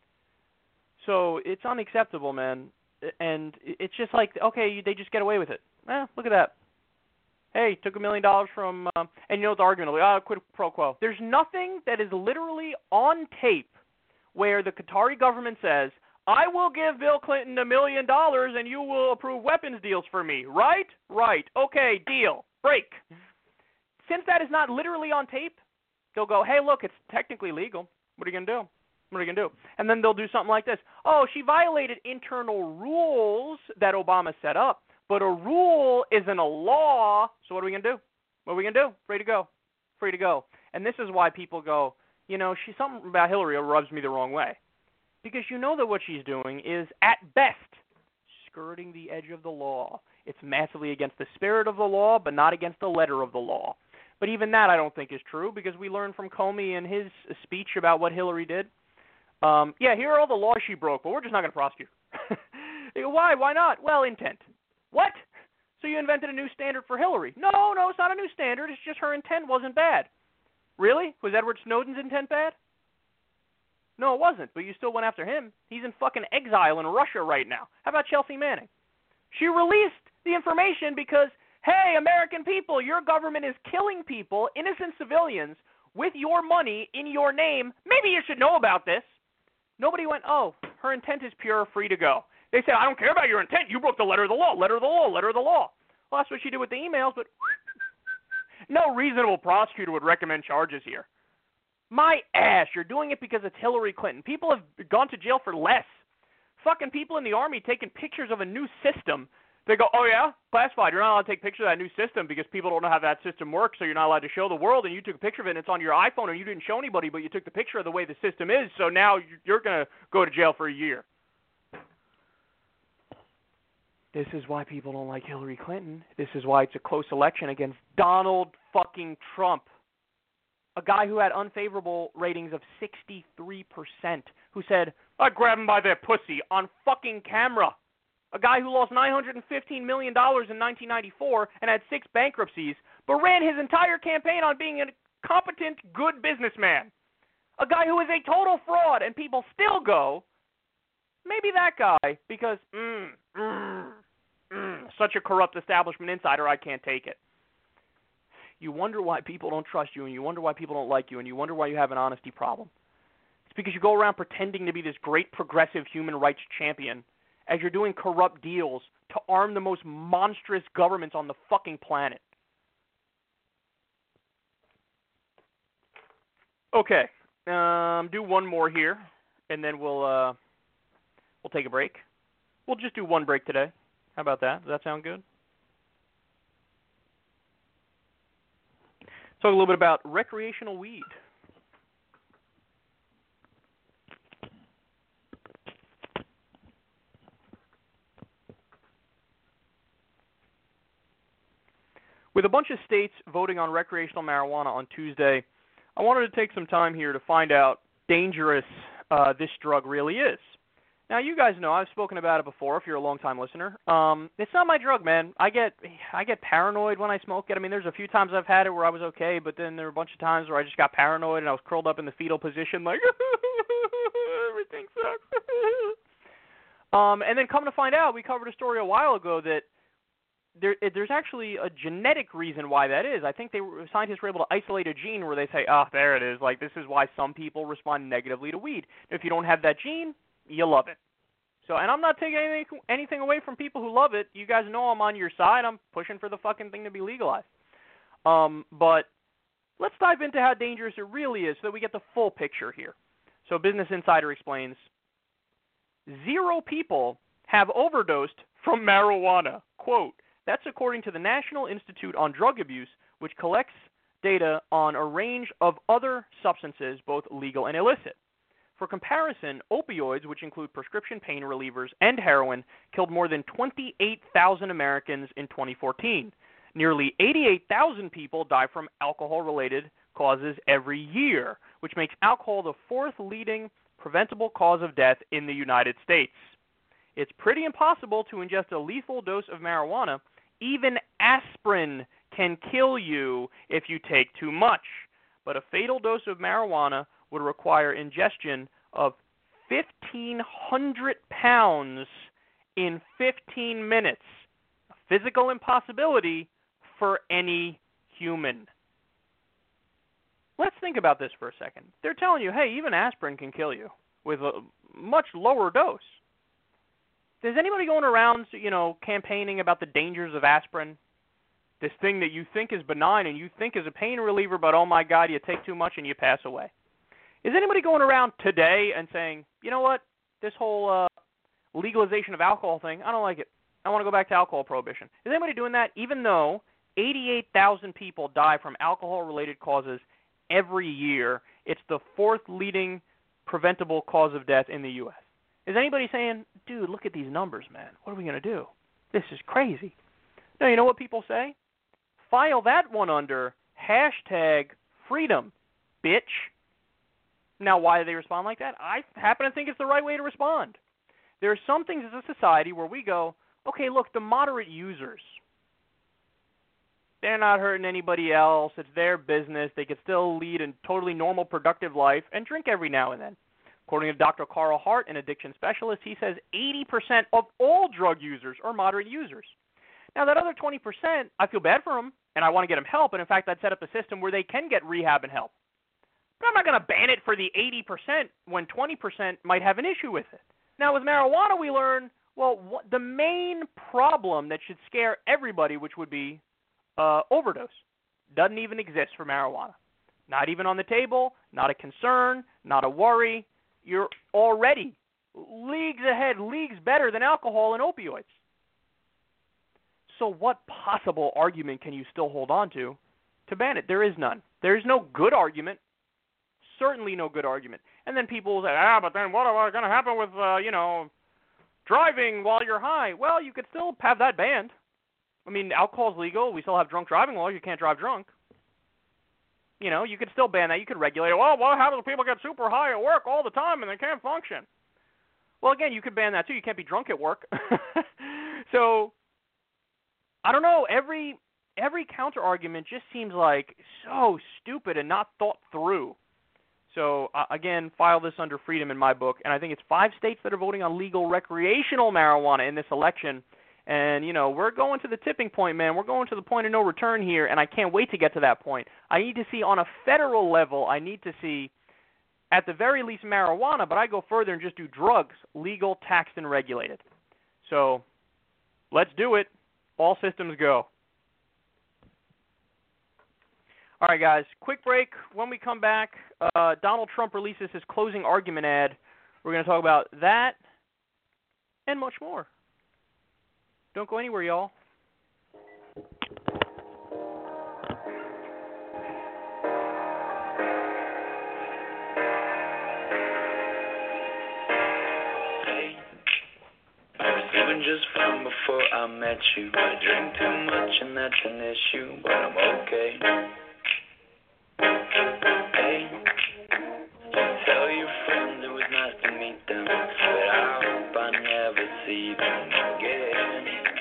So it's unacceptable, man. And it's just like, okay, they just get away with it. Eh, look at that. Hey, took a million dollars from, um, and you know what the argument will be, oh, quid pro quo. There's nothing that is literally on tape where the Qatari government says, I will give Bill Clinton a million dollars and you will approve weapons deals for me. Right? Right. Okay, deal. Break. Since that is not literally on tape, they'll go, hey, look, it's technically legal. What are you going to do? What are you going to do? And then they'll do something like this. Oh, she violated internal rules that Obama set up, but a rule isn't a law, so what are we going to do? What are we going to do? Free to go. Free to go. And this is why people go, you know, she something about Hillary rubs me the wrong way. Because you know that what she's doing is, at best, skirting the edge of the law. It's massively against the spirit of the law, but not against the letter of the law. But even that I don't think is true, because we learned from Comey in his speech about what Hillary did. Um, yeah, here are all the laws she broke, but we're just not going to prosecute her. Why? Why not? Well, intent. What? So you invented a new standard for Hillary? No, no, it's not a new standard. It's just her intent wasn't bad. Really? Was Edward Snowden's intent bad? No, it wasn't, but you still went after him. He's in fucking exile in Russia right now. How about Chelsea Manning? She released the information because, hey, American people, your government is killing people, innocent civilians, with your money in your name. Maybe you should know about this. Nobody went, oh, her intent is pure, free to go. They said, I don't care about your intent. You broke the letter of the law, letter of the law, letter of the law. Well, that's what she did with the emails, but no reasonable prosecutor would recommend charges here. My ass, you're doing it because it's Hillary Clinton. People have gone to jail for less. Fucking people in the Army taking pictures of a new system. They go, oh yeah, classified. You're not allowed to take pictures of that new system because people don't know how that system works, so you're not allowed to show the world, and you took a picture of it, and it's on your iPhone, and you didn't show anybody, but you took the picture of the way the system is, so now you're going to go to jail for a year. This is why people don't like Hillary Clinton. This is why it's a close election against Donald fucking Trump. A guy who had unfavorable ratings of sixty-three percent, who said, I grabbed him by their pussy on fucking camera. A guy who lost nine hundred fifteen million dollars in nineteen ninety-four and had six bankruptcies, but ran his entire campaign on being a competent, good businessman. A guy who is a total fraud, and people still go, maybe that guy, because, mm, mm, mm, such a corrupt establishment insider, I can't take it. You wonder why people don't trust you, and you wonder why people don't like you, and you wonder why you have an honesty problem. It's because you go around pretending to be this great progressive human rights champion as you're doing corrupt deals to arm the most monstrous governments on the fucking planet. Okay, um, do one more here, and then we'll uh, we'll take a break. We'll just do one break today. How about that? Does that sound good? Talk a little bit about recreational weed. With a bunch of states voting on recreational marijuana on Tuesday, I wanted to take some time here to find out how dangerous uh, this drug really is. Now, you guys know I've spoken about it before. If you're a long-time listener, um, it's not my drug, man. I get I get paranoid when I smoke it. I mean, there's a few times I've had it where I was okay, but then there were a bunch of times where I just got paranoid and I was curled up in the fetal position, like everything sucks. um, and then come to find out, we covered a story a while ago that there there's actually a genetic reason why that is. I think they were, scientists were able to isolate a gene where they say, ah, oh, there it is. Like, this is why some people respond negatively to weed. If you don't have that gene, you love it. So, and I'm not taking anything, anything away from people who love it. You guys know I'm on your side. I'm pushing for the fucking thing to be legalized. Um, but let's dive into how dangerous it really is so that we get the full picture here. So Business Insider explains, zero people have overdosed from marijuana. Quote, That's according to the National Institute on Drug Abuse, which collects data on a range of other substances, both legal and illicit. For comparison, opioids, which include prescription pain relievers and heroin, killed more than twenty-eight thousand Americans in twenty fourteen. Nearly eighty-eight thousand people die from alcohol-related causes every year, which makes alcohol the fourth leading preventable cause of death in the United States. It's pretty impossible to ingest a lethal dose of marijuana. Even aspirin can kill you if you take too much. But a fatal dose of marijuana would require ingestion of fifteen hundred pounds in fifteen minutes. A physical impossibility for any human. Let's think about this for a second. They're telling you, hey, even aspirin can kill you with a much lower dose. Is anybody going around, you know, campaigning about the dangers of aspirin? This thing that you think is benign and you think is a pain reliever, but oh my God, you take too much and you pass away. Is anybody going around today and saying, you know what, this whole uh, legalization of alcohol thing, I don't like it. I want to go back to alcohol prohibition. Is anybody doing that even though eighty-eight thousand people die from alcohol-related causes every year? It's the fourth leading preventable cause of death in the U S Is anybody saying, dude, look at these numbers, man. What are we going to do? This is crazy. No, you know what people say? File that one under hashtag freedom, bitch. Now, why do they respond like that? I happen to think it's the right way to respond. There are some things as a society where we go, okay, look, the moderate users, they're not hurting anybody else. It's their business. They could still lead a totally normal, productive life and drink every now and then. According to Doctor Carl Hart, an addiction specialist, he says eighty percent of all drug users are moderate users. Now, that other twenty percent, I feel bad for them, and I want to get them help. And, in fact, I'd set up a system where they can get rehab and help. But I'm not going to ban it for the eighty percent when twenty percent might have an issue with it. Now, with marijuana, we learn, well, what, the main problem that should scare everybody, which would be uh, overdose, doesn't even exist for marijuana. Not even on the table, not a concern, not a worry. You're already leagues ahead, leagues better than alcohol and opioids. So what possible argument can you still hold on to to ban it? There is none. There is no good argument. Certainly no good argument. And then people will say, ah, but then what is going to happen with, uh, you know, driving while you're high? Well, you could still have that banned. I mean, alcohol's legal. We still have drunk driving laws. You can't drive drunk. You know, you could still ban that. You could regulate it. Well, what happens if people get super high at work all the time and they can't function? Well, again, you could ban that too. You can't be drunk at work. So, I don't know. Every every counter argument just seems like so stupid and not thought through. So, uh, again, file this under freedom in my book. And I think it's five states that are voting on legal recreational marijuana in this election. And, you know, we're going to the tipping point, man. We're going to the point of no return here, and I can't wait to get to that point. I need to see on a federal level, I need to see at the very least marijuana, but I go further and just do drugs, legal, taxed, and regulated. So let's do it. All systems go. All right, guys, quick break. When we come back, uh, Donald Trump releases his closing argument ad. We're going to talk about that and much more. Don't go anywhere, y'all. Just from before I met you. I drink too much and that's an issue, but I'm okay. Hey, tell your friends it was nice to meet them, but I hope I never see them again.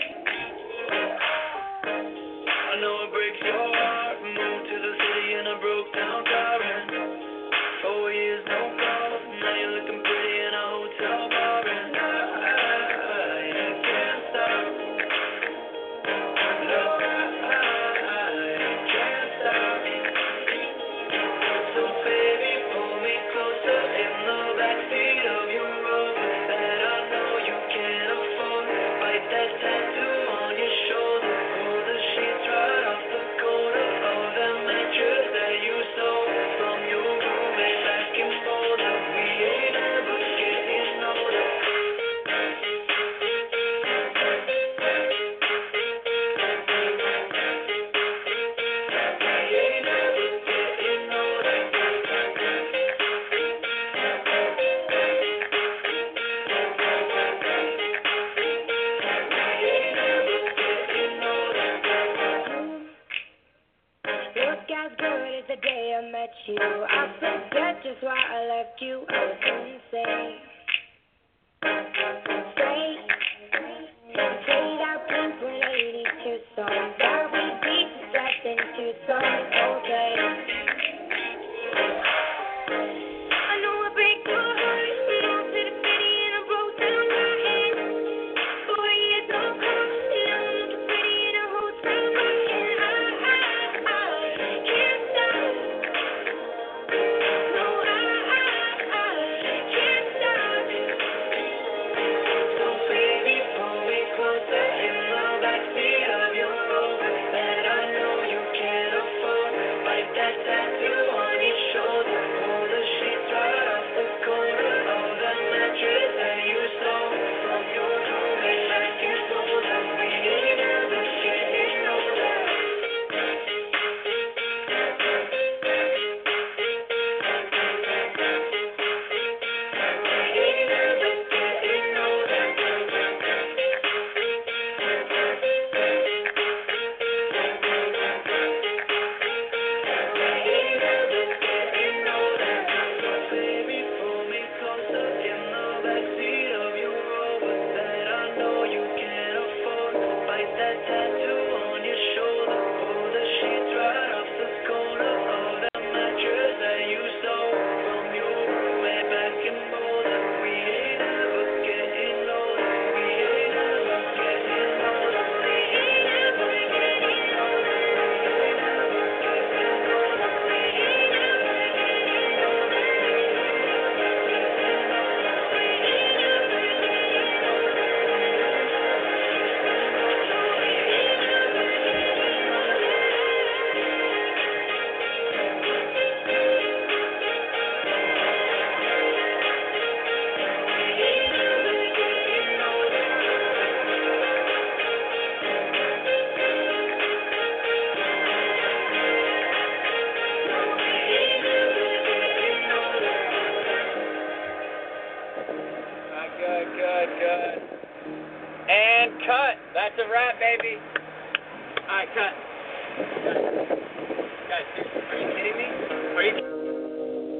I know it breaks your heart. Moved to the city in a broke down car and four years no calls. Now you're looking pretty in a hotel bar and closer in the backseat of your Rover that I know you can't afford. left you open, say, say, played our Blink one eighty-two song, that we beat the stress into song, okay. I know I break your heart, moved to the city and I broke down your hand. Four years no call, alone looking pretty in a hotel room, and I, I, I can't stop. No, I, I, I can't stop. So baby, pull me closer in the backseat of your Rover that I know you can't afford. Like that tattoo on your shoulder, pull the sheets right off the corner of the mattress that you stole from your roommate like you told us. We ain't never getting older. Baby, pull me closer in the backseat of your Rover that I know you can't afford. Bite that tattoo on your shoulder, pull the sheets right off the corner of the mattress that you stole from your roommate back in Boulder. We ain't ever getting older. We ain't ever getting older. We ain't ever getting older. We ain't ever getting older. We ain't ever getting older. Good, good, good. And cut. That's a wrap, baby. All right, cut. Guys, are you kidding me? Are you?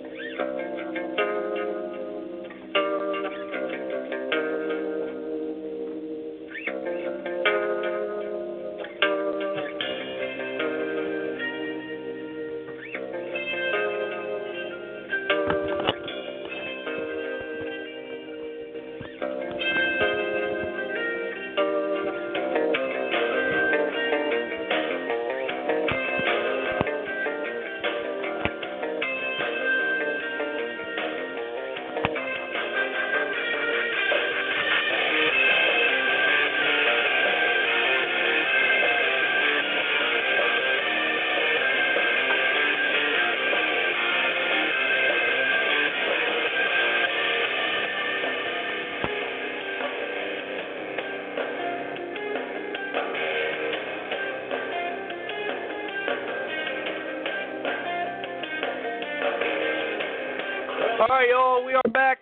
All right, y'all, we are back.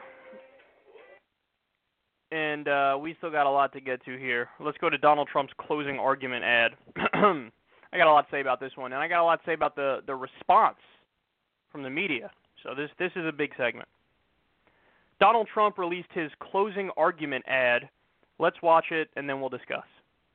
And uh, we still got a lot to get to here. Let's go to Donald Trump's closing argument ad. I got a lot to say about this one, and I got a lot to say about the, the response from the media. So this, this is a big segment. Donald Trump released his closing argument ad. Let's watch it, and then we'll discuss.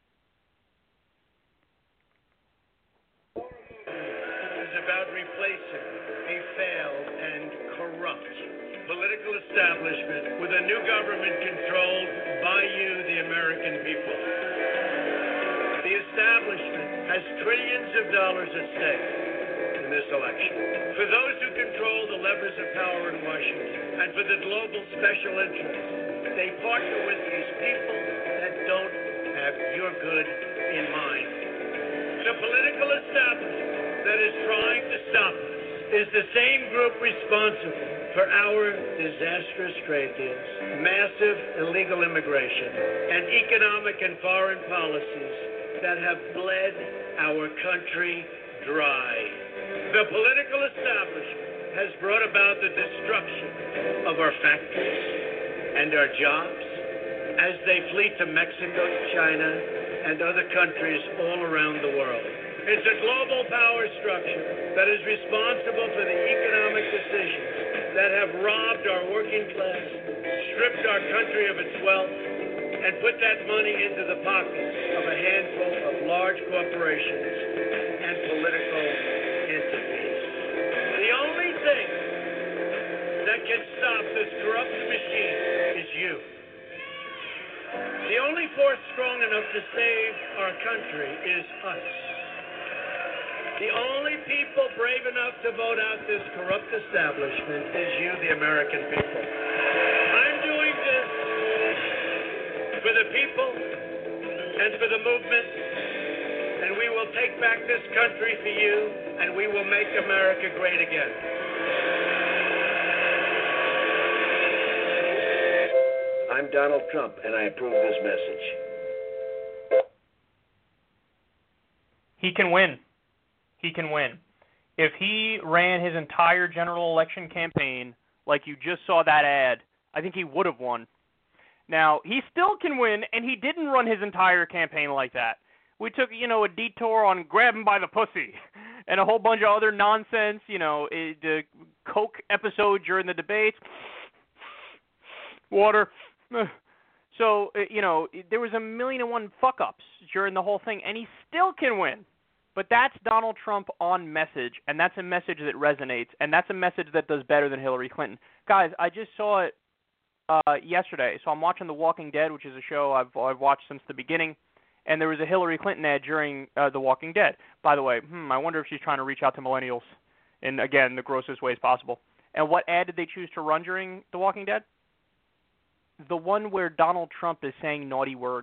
Is about replacing a failed and corrupt political establishment with a new government controlled by you, the American people. The establishment has trillions of dollars at stake in this election. For those who control the levers of power in Washington and for the global special interests, they partner with these people that don't have your good in mind. The political establishment that is trying to stop us is the same group responsible for our disastrous trade deals, massive illegal immigration, and economic and foreign policies that have bled our country dry. The political establishment has brought about the destruction of our factories and our jobs as they flee to Mexico, China, and other countries all around the world. It's a global power structure that is responsible for the economic decisions that have robbed our working class, stripped our country of its wealth, and put that money into the pockets of a handful of large corporations and political entities. The only thing that can stop this corrupt machine is you. The only force strong enough to save our country is us. The only people brave enough to vote out this corrupt establishment is you, the American people. I'm doing this for the people and for the movement, and we will take back this country for you, and we will make America great again. I'm Donald Trump, and I approve this message. He can win. He can win. If he ran his entire general election campaign like you just saw that ad, I think he would have won. Now, he still can win, and he didn't run his entire campaign like that. We took, you know, a detour on grab him by the pussy and a whole bunch of other nonsense, you know, the Coke episode during the debates, water. So, you know, there was a million and one fuck-ups during the whole thing, and he still can win. But that's Donald Trump on message, and that's a message that resonates, and that's a message that does better than Hillary Clinton. Guys, I just saw it uh, yesterday. So I'm watching The Walking Dead, which is a show I've, I've watched since the beginning, and there was a Hillary Clinton ad during uh, The Walking Dead. By the way, hmm, I wonder if she's trying to reach out to millennials in, again, the grossest ways possible. And what ad did they choose to run during The Walking Dead? The one where Donald Trump is saying naughty words.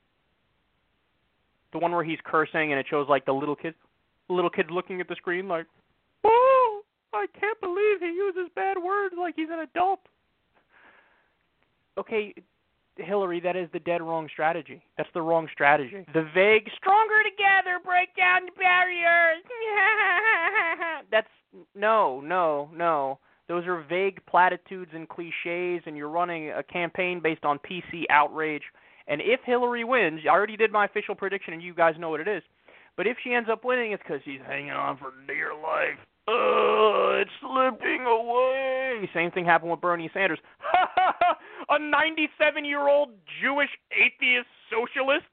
The one where he's cursing and it shows like the little kid, little kid looking at the screen like, "Oh, I can't believe he uses bad words like he's an adult." Okay, Hillary, that is the dead wrong strategy. That's the wrong strategy. The vague, stronger together, break down the barriers. That's, no, no, no. Those are vague platitudes and cliches, and you're running a campaign based on P C outrage. And if Hillary wins, I already did my official prediction, and you guys know what it is. But if she ends up winning, it's because she's hanging on for dear life. Ugh, it's slipping away. Same thing happened with Bernie Sanders. A ninety-seven-year-old Jewish atheist socialist.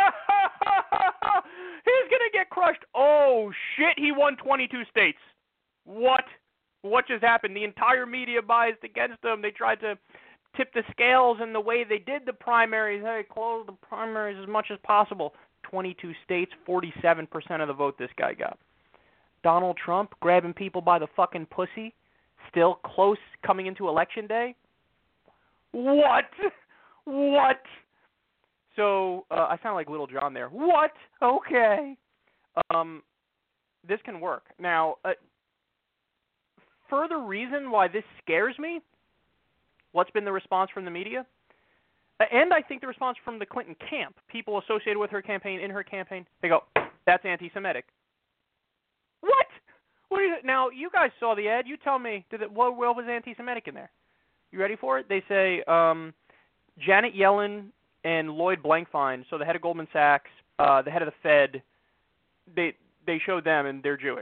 He's going to get crushed. Oh, shit, he won twenty-two states. What? What just happened? The entire media biased against him. They tried to tip the scales in the way they did the primaries. Hey, close the primaries as much as possible. twenty-two states, forty-seven percent of the vote this guy got. Donald Trump grabbing people by the fucking pussy, still close coming into election day? What? What? So, uh, I sound like Little John there. What? Okay. Um, this can work. Now, uh, further reason why this scares me, what's been the response from the media? And I think the response from the Clinton camp, people associated with her campaign, in her campaign, they go, that's anti-Semitic. What? What is it? Now, you guys saw the ad. You tell me, did it, what, what was anti-Semitic in there? You ready for it? They say um, Janet Yellen and Lloyd Blankfein, so the head of Goldman Sachs, uh, the head of the Fed, they they showed them, and they're Jewish.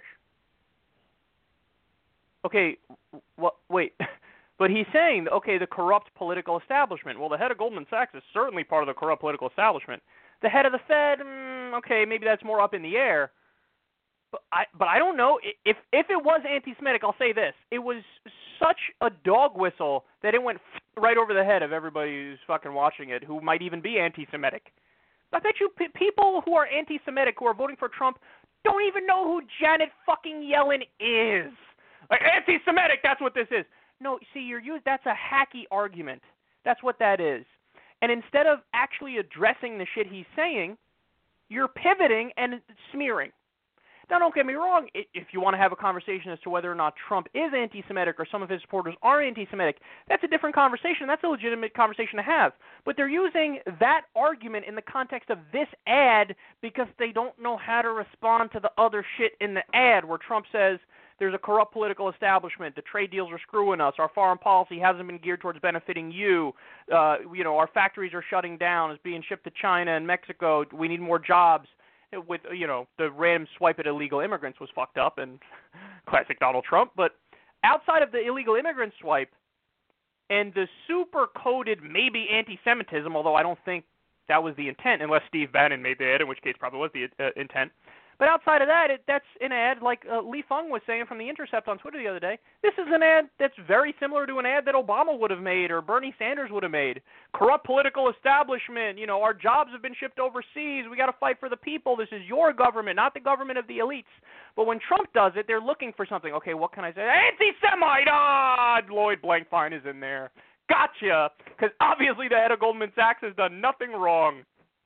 Okay, well, wait. But he's saying, okay, the corrupt political establishment. Well, the head of Goldman Sachs is certainly part of the corrupt political establishment. The head of the Fed, mm, okay, maybe that's more up in the air. But I, but I don't know. If if it was anti-Semitic, I'll say this. It was such a dog whistle that it went right over the head of everybody who's fucking watching it, who might even be anti-Semitic. I bet you p- people who are anti-Semitic, who are voting for Trump, don't even know who Janet fucking Yellen is. Like, anti-Semitic, that's what this is. No, see, you're used, that's a hacky argument. That's what that is. And instead of actually addressing the shit he's saying, you're pivoting and smearing. Now, don't get me wrong. If you want to have a conversation as to whether or not Trump is anti-Semitic or some of his supporters are anti-Semitic, that's a different conversation. That's a legitimate conversation to have. But they're using that argument in the context of this ad because they don't know how to respond to the other shit in the ad where Trump says, there's a corrupt political establishment. The trade deals are screwing us. Our foreign policy hasn't been geared towards benefiting you. Uh, you know, our factories are shutting down. It's being shipped to China and Mexico. We need more jobs. With, you know, the random swipe at illegal immigrants was fucked up and classic Donald Trump. But outside of the illegal immigrant swipe and the super-coded maybe anti-Semitism, although I don't think that was the intent, unless Steve Bannon made the ad, in which case probably was the uh, intent. But outside of that, it, that's an ad like uh, Lee Fung was saying from The Intercept on Twitter the other day. This is an ad that's very similar to an ad that Obama would have made or Bernie Sanders would have made. Corrupt political establishment, you know, our jobs have been shipped overseas. We got to fight for the people. This is your government, not the government of the elites. But when Trump does it, they're looking for something. Okay, what can I say? Anti-Semite! Ah, Lloyd Blankfein is in there. Gotcha! Because obviously the head of Goldman Sachs has done nothing wrong.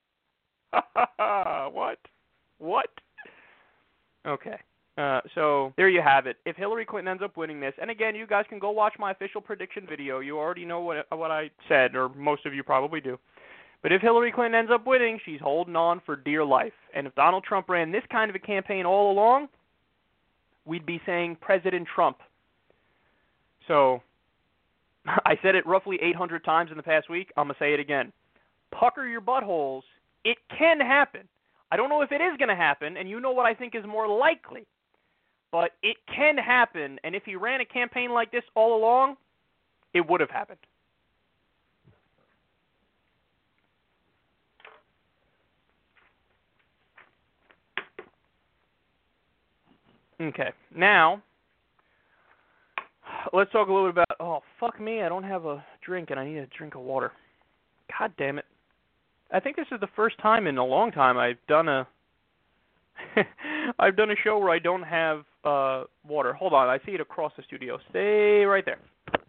What? What? Okay, uh, so there you have it. If Hillary Clinton ends up winning this, and again, you guys can go watch my official prediction video. You already know what what I said, or most of you probably do. But if Hillary Clinton ends up winning, she's holding on for dear life. And if Donald Trump ran this kind of a campaign all along, we'd be saying President Trump. So I said it roughly eight hundred times in the past week. I'm going to say it again. Pucker your buttholes. It can happen. I don't know if it is going to happen, and you know what I think is more likely. But it can happen, and if he ran a campaign like this all along, it would have happened. Okay, now, let's talk a little bit about, oh, fuck me, I don't have a drink, and I need a drink of water. God damn it. I think this is the first time in a long time I've done a I've done a show where I don't have uh, water. Hold on, I see it across the studio. Stay right there.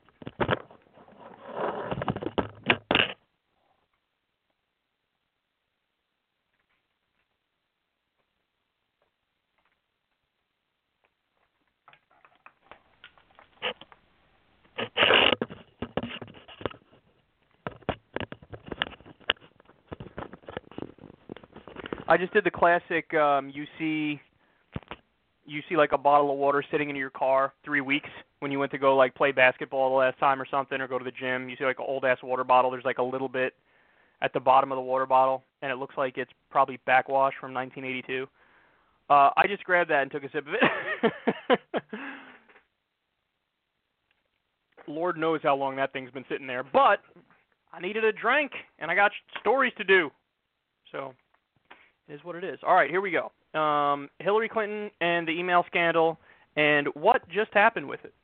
I just did the classic, um, you see you see like a bottle of water sitting in your car three weeks when you went to go like play basketball the last time or something or go to the gym. You see like an old-ass water bottle. There's like a little bit at the bottom of the water bottle, and it looks like it's probably backwash from nineteen eighty-two. Uh, I just grabbed that and took a sip of it. Lord knows how long that thing's been sitting there. But I needed a drink, and I got stories to do. So it is what it is. All right, here we go. Um, Hillary Clinton and the email scandal, and what just happened with it.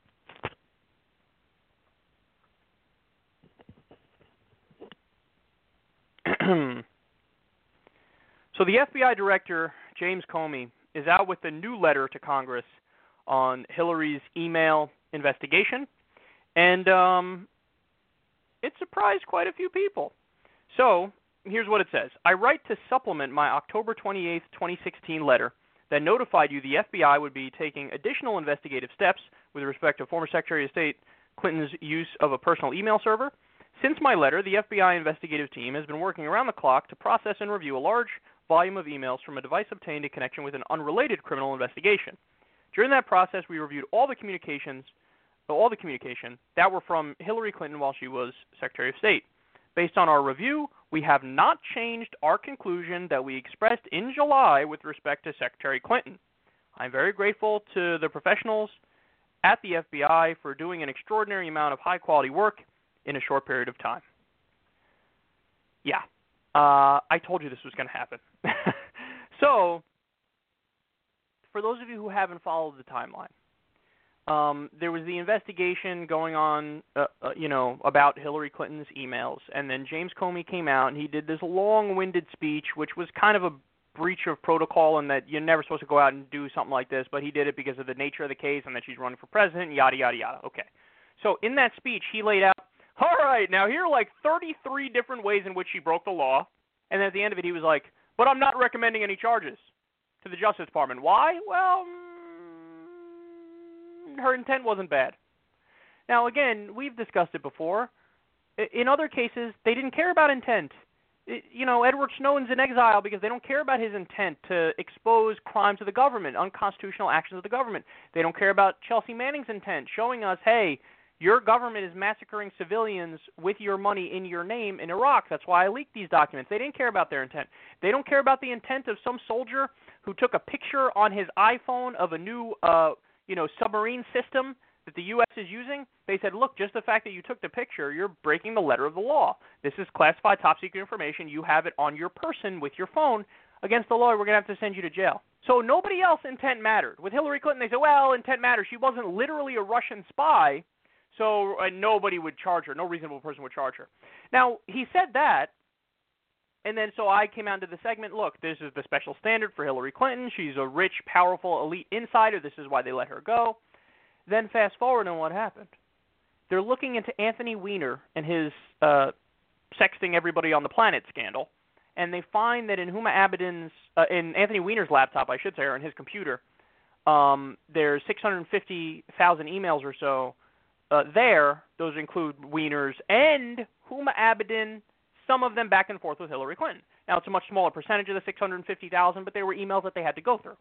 So the F B I director, James Comey, is out with a new letter to Congress on Hillary's email investigation, and um, it surprised quite a few people. So here's what it says. I write to supplement my October twenty-eighth, twenty sixteen letter that notified you the F B I would be taking additional investigative steps with respect to former Secretary of State Clinton's use of a personal email server. Since my letter, the F B I investigative team has been working around the clock to process and review a large volume of emails from a device obtained in connection with an unrelated criminal investigation. During that process, we reviewed all the communications, all the communication that were from Hillary Clinton while she was Secretary of State. Based on our review, we have not changed our conclusion that we expressed in July with respect to Secretary Clinton. I'm very grateful to the professionals at the F B I for doing an extraordinary amount of high-quality work in a short period of time. Yeah, uh, I told you this was going to happen. So, for those of you who haven't followed the timeline, Um, there was the investigation going on, uh, uh, you know, about Hillary Clinton's emails, and then James Comey came out and he did this long-winded speech, which was kind of a breach of protocol in that you're never supposed to go out and do something like this, but he did it because of the nature of the case and that she's running for president, yada, yada, yada. Okay. So in that speech, he laid out, all right, now here are like thirty-three different ways in which she broke the law, and then at the end of it, he was like, but I'm not recommending any charges to the Justice Department. Why? Well, her intent wasn't bad. Now, again, we've discussed it before. In other cases, they didn't care about intent. It, you know, Edward Snowden's in exile because they don't care about his intent to expose crimes of the government, unconstitutional actions of the government. They don't care about Chelsea Manning's intent, showing us, hey, your government is massacring civilians with your money in your name in Iraq. That's why I leaked these documents. They didn't care about their intent. They don't care about the intent of some soldier who took a picture on his iPhone of a new uh, you know, submarine system that the U S is using, they said, look, just the fact that you took the picture, you're breaking the letter of the law. This is classified top secret information. You have it on your person with your phone. Against the law, we're going to have to send you to jail. So nobody else intent mattered. With Hillary Clinton, they said, well, intent matters. She wasn't literally a Russian spy, so uh, nobody would charge her. No reasonable person would charge her. Now, he said that, and then so I came out to the segment, look, this is the special standard for Hillary Clinton. She's a rich, powerful, elite insider. This is why they let her go. Then fast forward, and what happened? They're looking into Anthony Weiner and his uh, sexting everybody on the planet scandal, and they find that in Huma Abedin's, uh, in Anthony Weiner's laptop, I should say, or in his computer, um, there's six hundred fifty thousand emails or so uh, there. Those include Weiner's and Huma Abedin, some of them back and forth with Hillary Clinton. Now, it's a much smaller percentage of the six hundred fifty thousand, but they were emails that they had to go through.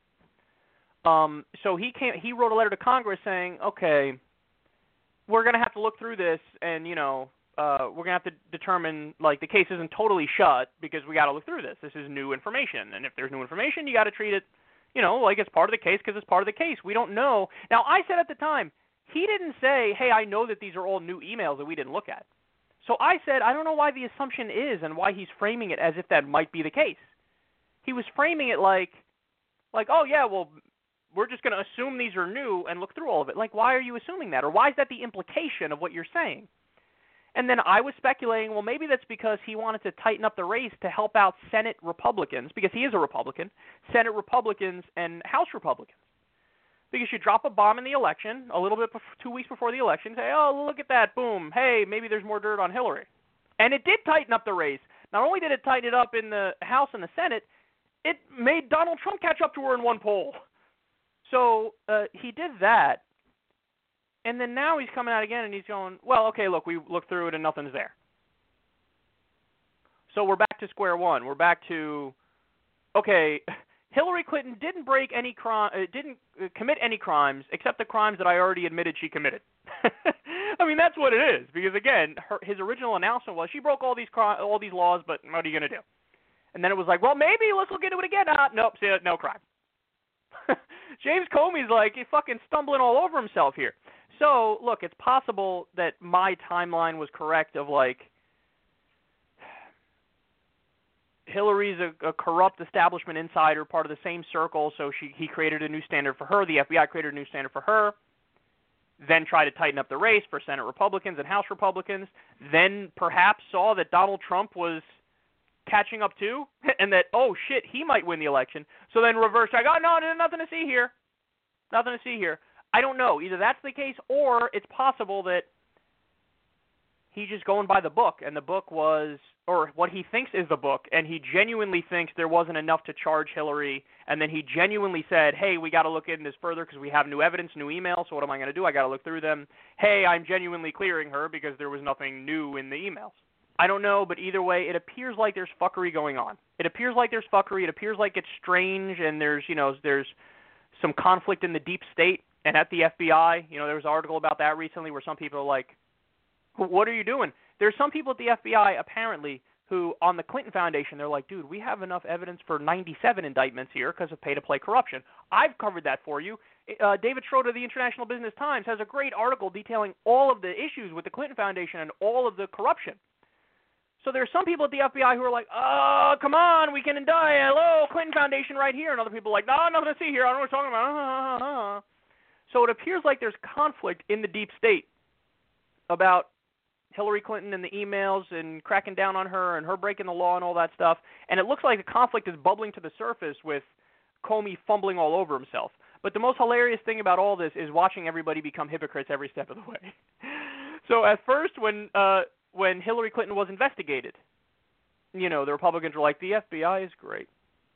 Um, so he came, he wrote a letter to Congress saying, okay, we're going to have to look through this, and, you know, uh, we're going to have to determine, like, the case isn't totally shut because we got to look through this. This is new information, and if there's new information, you got to treat it, you know, like it's part of the case because it's part of the case. We don't know. Now, I said at the time, he didn't say, hey, I know that these are all new emails that we didn't look at. So I said, I don't know why the assumption is and why he's framing it as if that might be the case. He was framing it like, like, oh, yeah, well, we're just going to assume these are new and look through all of it. Like, why are you assuming that? Or why is that the implication of what you're saying? And then I was speculating, well, maybe that's because he wanted to tighten up the race to help out Senate Republicans, because he is a Republican, Senate Republicans and House Republicans. Because you drop a bomb in the election, a little bit, before, two weeks before the election, say, oh, look at that, boom, hey, maybe there's more dirt on Hillary. And it did tighten up the race. Not only did it tighten it up in the House and the Senate, it made Donald Trump catch up to her in one poll. So uh, he did that, and then now he's coming out again and he's going, well, okay, look, we looked through it and nothing's there. So we're back to square one. We're back to, okay, Hillary Clinton didn't break any crime, uh, didn't uh, commit any crimes except the crimes that I already admitted she committed. I mean, that's what it is, because again, her, his original announcement was she broke all these cri- all these laws, but what are you going to do? And then it was like, well, maybe let's look into it again. Ah, nope, see, no crime. James Comey's like he's fucking stumbling all over himself here. So, look, it's possible that my timeline was correct of, like, Hillary's a, a corrupt establishment insider, part of the same circle, so she he created a new standard for her. The F B I created a new standard for her, then tried to tighten up the race for Senate Republicans and House Republicans, then perhaps saw that Donald Trump was catching up too, and that, oh, shit, he might win the election. So then reverse, like, oh, no, there's nothing to see here. Nothing to see here. I don't know. Either that's the case, or it's possible that he's just going by the book, and the book was, or what he thinks is the book, and he genuinely thinks there wasn't enough to charge Hillary, and then he genuinely said, hey, we got to look into this further because we have new evidence, new emails, so what am I going to do? I got to look through them. Hey, I'm genuinely clearing her because there was nothing new in the emails. I don't know, but either way, it appears like there's fuckery going on. It appears like there's fuckery. It appears like it's strange, and there's, you know, there's some conflict in the deep state and at the F B I. You know, there was an article about that recently where some people are like, what are you doing? There's some people at the F B I, apparently, who, on the Clinton Foundation, they're like, dude, we have enough evidence for ninety-seven indictments here because of pay-to-play corruption. I've covered that for you. Uh, David Schroeder of the International Business Times has a great article detailing all of the issues with the Clinton Foundation and all of the corruption. So there are some people at the F B I who are like, oh, come on, we can indict. Hello, Clinton Foundation right here. And other people are like, no, nothing to see here. I don't know what you're talking about. So it appears like there's conflict in the deep state about Hillary Clinton and the emails and cracking down on her and her breaking the law and all that stuff. And it looks like the conflict is bubbling to the surface with Comey fumbling all over himself. But the most hilarious thing about all this is watching everybody become hypocrites every step of the way. So at first, when uh, when Hillary Clinton was investigated, you know, the Republicans were like, the F B I is great.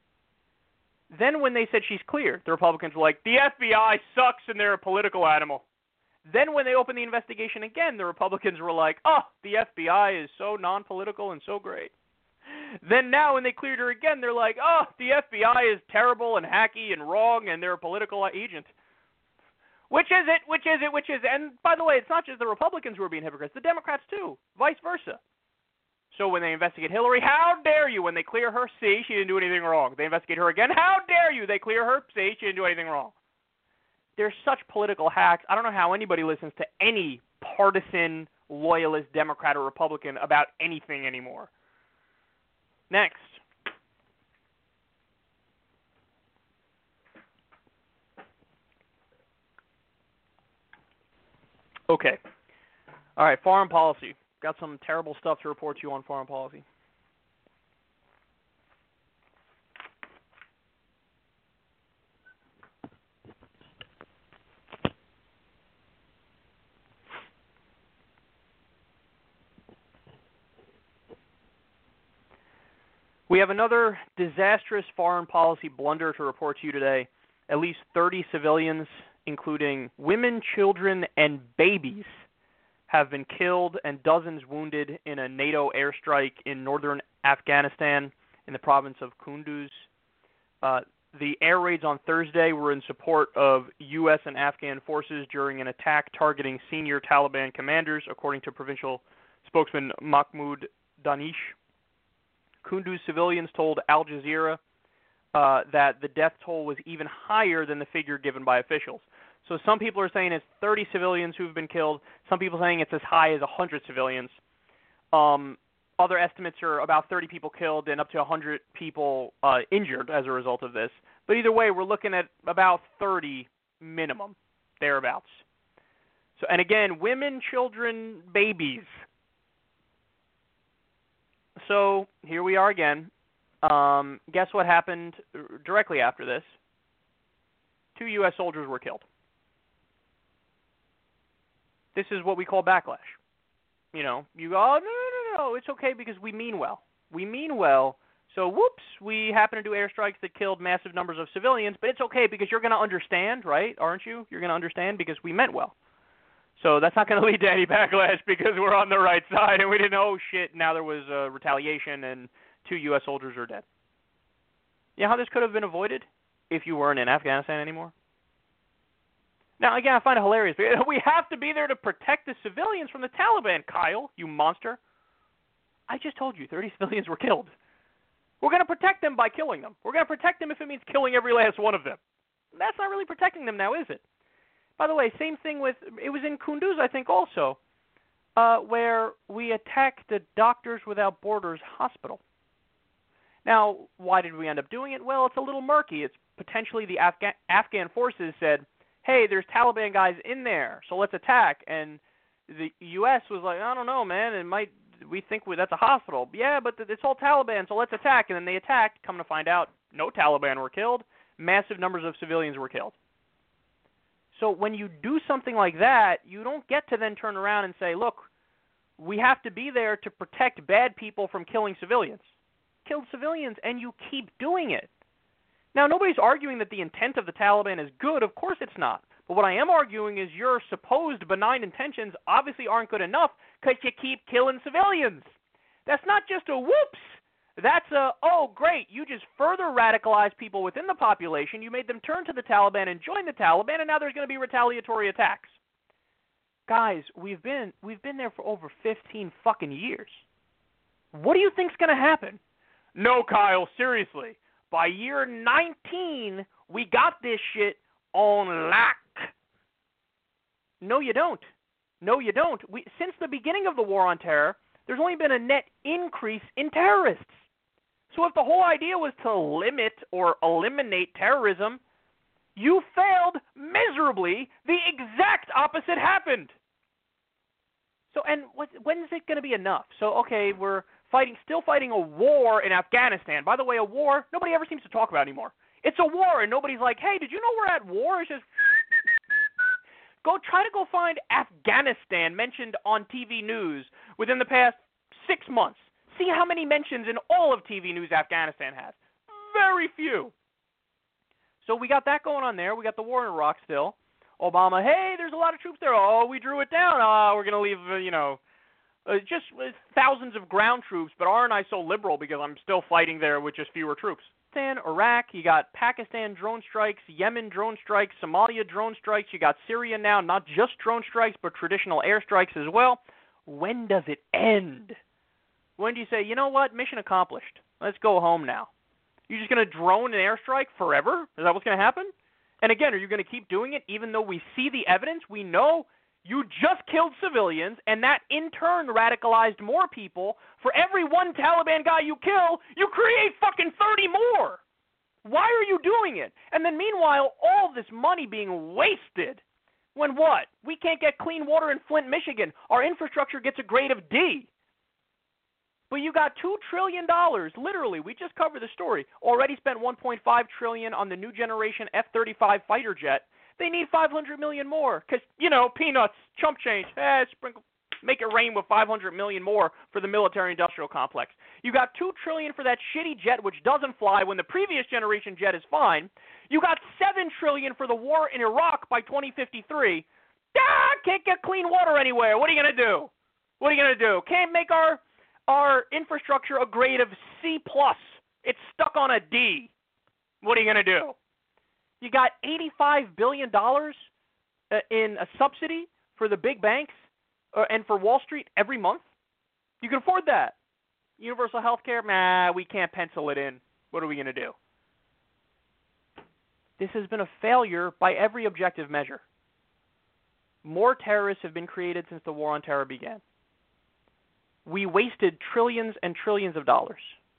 Then when they said she's clear, the Republicans were like, the F B I sucks and they're a political animal. Then when they opened the investigation again, the Republicans were like, oh, the F B I is so non-political and so great. Then now when they cleared her again, they're like, oh, the F B I is terrible and hacky and wrong and they're a political agent. Which is it? Which is it? Which is it? And by the way, it's not just the Republicans who are being hypocrites, the Democrats too, vice versa. So when they investigate Hillary, how dare you? When they clear her, see, she didn't do anything wrong. They investigate her again, how dare you? They clear her, see, she didn't do anything wrong. they're such political hacks. I don't know how anybody listens to any partisan, loyalist, Democrat or Republican about anything anymore. Next. Okay. All right, foreign policy. Got some terrible stuff to report to you on foreign policy. We have another disastrous foreign policy blunder to report to you today. At least thirty civilians, including women, children, and babies, have been killed and dozens wounded in a NATO airstrike in northern Afghanistan in the province of Kunduz. Uh, the air raids on Thursday were in support of U S and Afghan forces during an attack targeting senior Taliban commanders, according to provincial spokesman Mahmoud Danish. Kunduz civilians told Al Jazeera uh, that the death toll was even higher than the figure given by officials. So some people are saying it's thirty civilians who've been killed. Some people are saying it's as high as one hundred civilians. Um, other estimates are about thirty people killed and up to one hundred people uh, injured as a result of this. But either way, we're looking at about thirty minimum, thereabouts. So, and again, women, children, babies. So here we are again. Um, guess what happened directly after this? Two U S soldiers were killed. This is what we call backlash. You know, you go, oh, no, no, no, no, it's okay because we mean well. We mean well, so whoops, we happen to do airstrikes that killed massive numbers of civilians, but it's okay because you're going to understand, right, aren't you? You're going to understand because we meant well. So that's not going to lead to any backlash because we're on the right side and we didn't know, oh, shit, now there was uh, retaliation and two U S soldiers are dead. You know how this could have been avoided if you weren't in Afghanistan anymore? Now, again, I find it hilarious. We have to be there to protect the civilians from the Taliban, Kyle, you monster. I just told you thirty civilians were killed. We're going to protect them by killing them. We're going to protect them if it means killing every last one of them. That's not really protecting them now, is it? By the way, same thing with, it was in Kunduz, I think, also, uh, where we attacked the Doctors Without Borders hospital. Now, why did we end up doing it? Well, it's a little murky. It's potentially the Afga- Afghan forces said, hey, there's Taliban guys in there, so let's attack. And the U S was like, I don't know, man, it might, we think we, that's a hospital. Yeah, but it's all Taliban, so let's attack. And then they attacked, come to find out, no Taliban were killed, massive numbers of civilians were killed. So when you do something like that, you don't get to then turn around and say, look, we have to be there to protect bad people from killing civilians. Killed civilians, and you keep doing it. Now, nobody's arguing that the intent of the Taliban is good. Of course it's not. But what I am arguing is your supposed benign intentions obviously aren't good enough because you keep killing civilians. That's not just a whoops. That's a, oh, great, you just further radicalized people within the population. You made them turn to the Taliban and join the Taliban, and now there's going to be retaliatory attacks. Guys, we've been we've been there for over fifteen fucking years. What do you think's going to happen? No, Kyle, seriously. By year nineteen, we got this shit on lock. No, you don't. No, you don't. We, since the beginning of the war on terror, there's only been a net increase in terrorists. So if the whole idea was to limit or eliminate terrorism, you failed miserably. The exact opposite happened. So, and what, when is it going to be enough? So, okay, we're fighting, still fighting a war in Afghanistan. By the way, a war nobody ever seems to talk about anymore. It's a war, and nobody's like, hey, did you know we're at war? It's just go try to go find Afghanistan mentioned on T V news within the past six months. See how many mentions in all of T V news Afghanistan has. Very few. So we got that going on there. We got the war in Iraq still. Obama, hey, there's a lot of troops there. Oh, we drew it down. Oh, we're going to leave, uh, you know, uh, just uh, thousands of ground troops. But aren't I so liberal because I'm still fighting there with just fewer troops? Iraq, you got Pakistan drone strikes, Yemen drone strikes, Somalia drone strikes. You got Syria now, not just drone strikes, but traditional airstrikes as well. When does it end? When do you say, you know what, mission accomplished. Let's go home now. You're just going to drone an airstrike forever? Is that what's going to happen? And again, are you going to keep doing it even though we see the evidence? We know you just killed civilians, and that in turn radicalized more people. For every one Taliban guy you kill, you create fucking thirty more. Why are you doing it? And then meanwhile, all this money being wasted. When what? We can't get clean water in Flint, Michigan. Our infrastructure gets a grade of D. But you got two trillion dollars, literally, we just covered the story, already spent one point five trillion dollars on the new generation F thirty-five fighter jet. They need five hundred million dollars more because, you know, peanuts, chump change, eh, sprinkle, make it rain with five hundred million dollars more for the military-industrial complex. You got two trillion dollars for that shitty jet which doesn't fly when the previous generation jet is fine. You got seven trillion dollars for the war in Iraq by twenty fifty-three. Ah, can't get clean water anywhere. What are you going to do? What are you going to do? Can't make our our infrastructure a grade of C plus. It's stuck on a D. What are you going to do? You got eighty-five billion dollars uh, in a subsidy for the big banks uh, and for Wall Street every month. You can afford that. Universal health care, nah, we can't pencil it in. What are we going to do? This has been a failure by every objective measure. More terrorists have been created since the war on terror began. We wasted trillions and trillions of dollars.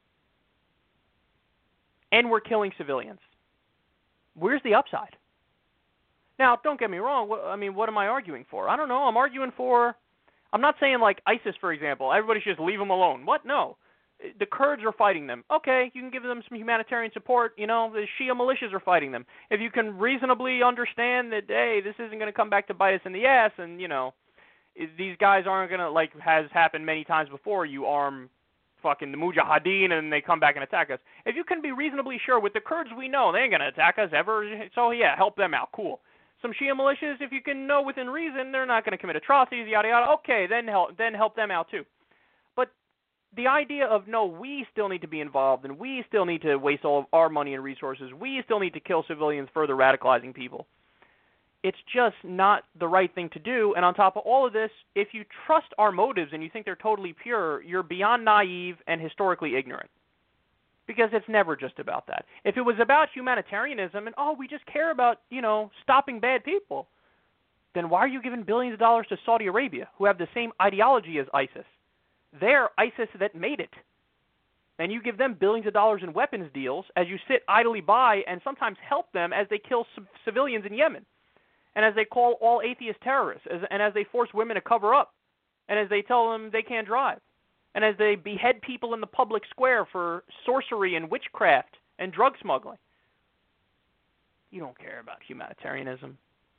And we're killing civilians. Where's the upside? Now, don't get me wrong. I mean, what am I arguing for? I don't know. I'm arguing for, I'm not saying like ISIS, for example. Everybody should just leave them alone. What? No. The Kurds are fighting them. Okay, you can give them some humanitarian support. You know, the Shia militias are fighting them. If you can reasonably understand that, hey, this isn't going to come back to bite us in the ass, and, you know, these guys aren't going to, like has happened many times before, you arm fucking the Mujahideen and they come back and attack us. If you can be reasonably sure, with the Kurds we know, they ain't going to attack us ever, so yeah, help them out, cool. Some Shia militias, if you can know within reason, they're not going to commit atrocities, yada yada, okay, then help, then help them out too. But the idea of, no, we still need to be involved and we still need to waste all of our money and resources, we still need to kill civilians, further radicalizing people. It's just not the right thing to do. And on top of all of this, if you trust our motives and you think they're totally pure, you're beyond naive and historically ignorant. Because it's never just about that. If it was about humanitarianism and, oh, we just care about, you know, stopping bad people, then why are you giving billions of dollars to Saudi Arabia, who have the same ideology as ISIS? They're ISIS that made it. And you give them billions of dollars in weapons deals as you sit idly by and sometimes help them as they kill c- civilians in Yemen. And as they call all atheist terrorists, as, and as they force women to cover up, and as they tell them they can't drive, and as they behead people in the public square for sorcery and witchcraft and drug smuggling. You don't care about humanitarianism.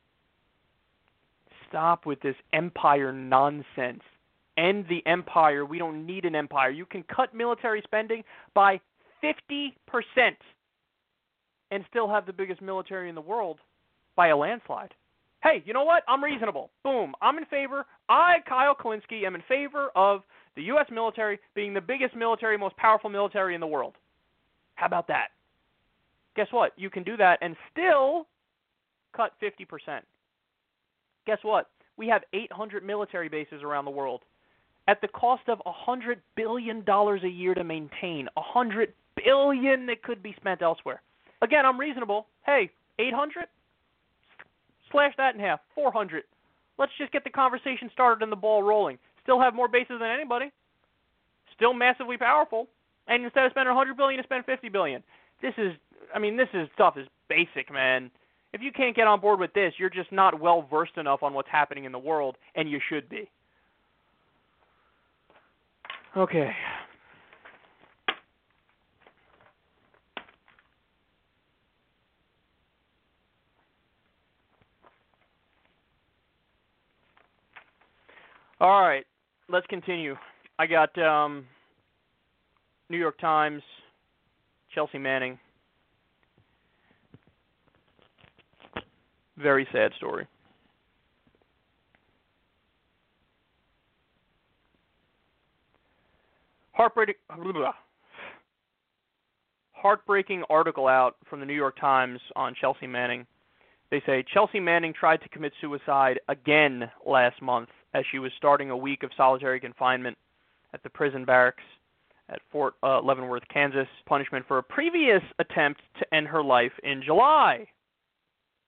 Stop with this empire nonsense. End the empire. We don't need an empire. You can cut military spending by fifty percent and still have the biggest military in the world by a landslide. Hey, you know what? I'm reasonable. Boom. I'm in favor. I, Kyle Kulinski, am in favor of the U S military being the biggest military, most powerful military in the world. How about that? Guess what? You can do that and still cut fifty percent. Guess what? We have eight hundred military bases around the world at the cost of one hundred billion dollars a year to maintain. one hundred billion dollars that could be spent elsewhere. Again, I'm reasonable. Hey, eight hundred? Slash that in half, four hundred. Let's just get the conversation started and the ball rolling. Still have more bases than anybody. Still massively powerful. And instead of spending one hundred billion dollars, to spend fifty billion dollars. This is, I mean, this is stuff is basic, man. If you can't get on board with this, you're just not well versed enough on what's happening in the world, and you should be. Okay. All right, let's continue. I got um, New York Times, Chelsea Manning. Very sad story. Heartbreaking, heartbreaking article out from the New York Times on Chelsea Manning. They say Chelsea Manning tried to commit suicide again last month as she was starting a week of solitary confinement at the prison barracks at Fort uh, Leavenworth, Kansas, punishment for a previous attempt to end her life in July.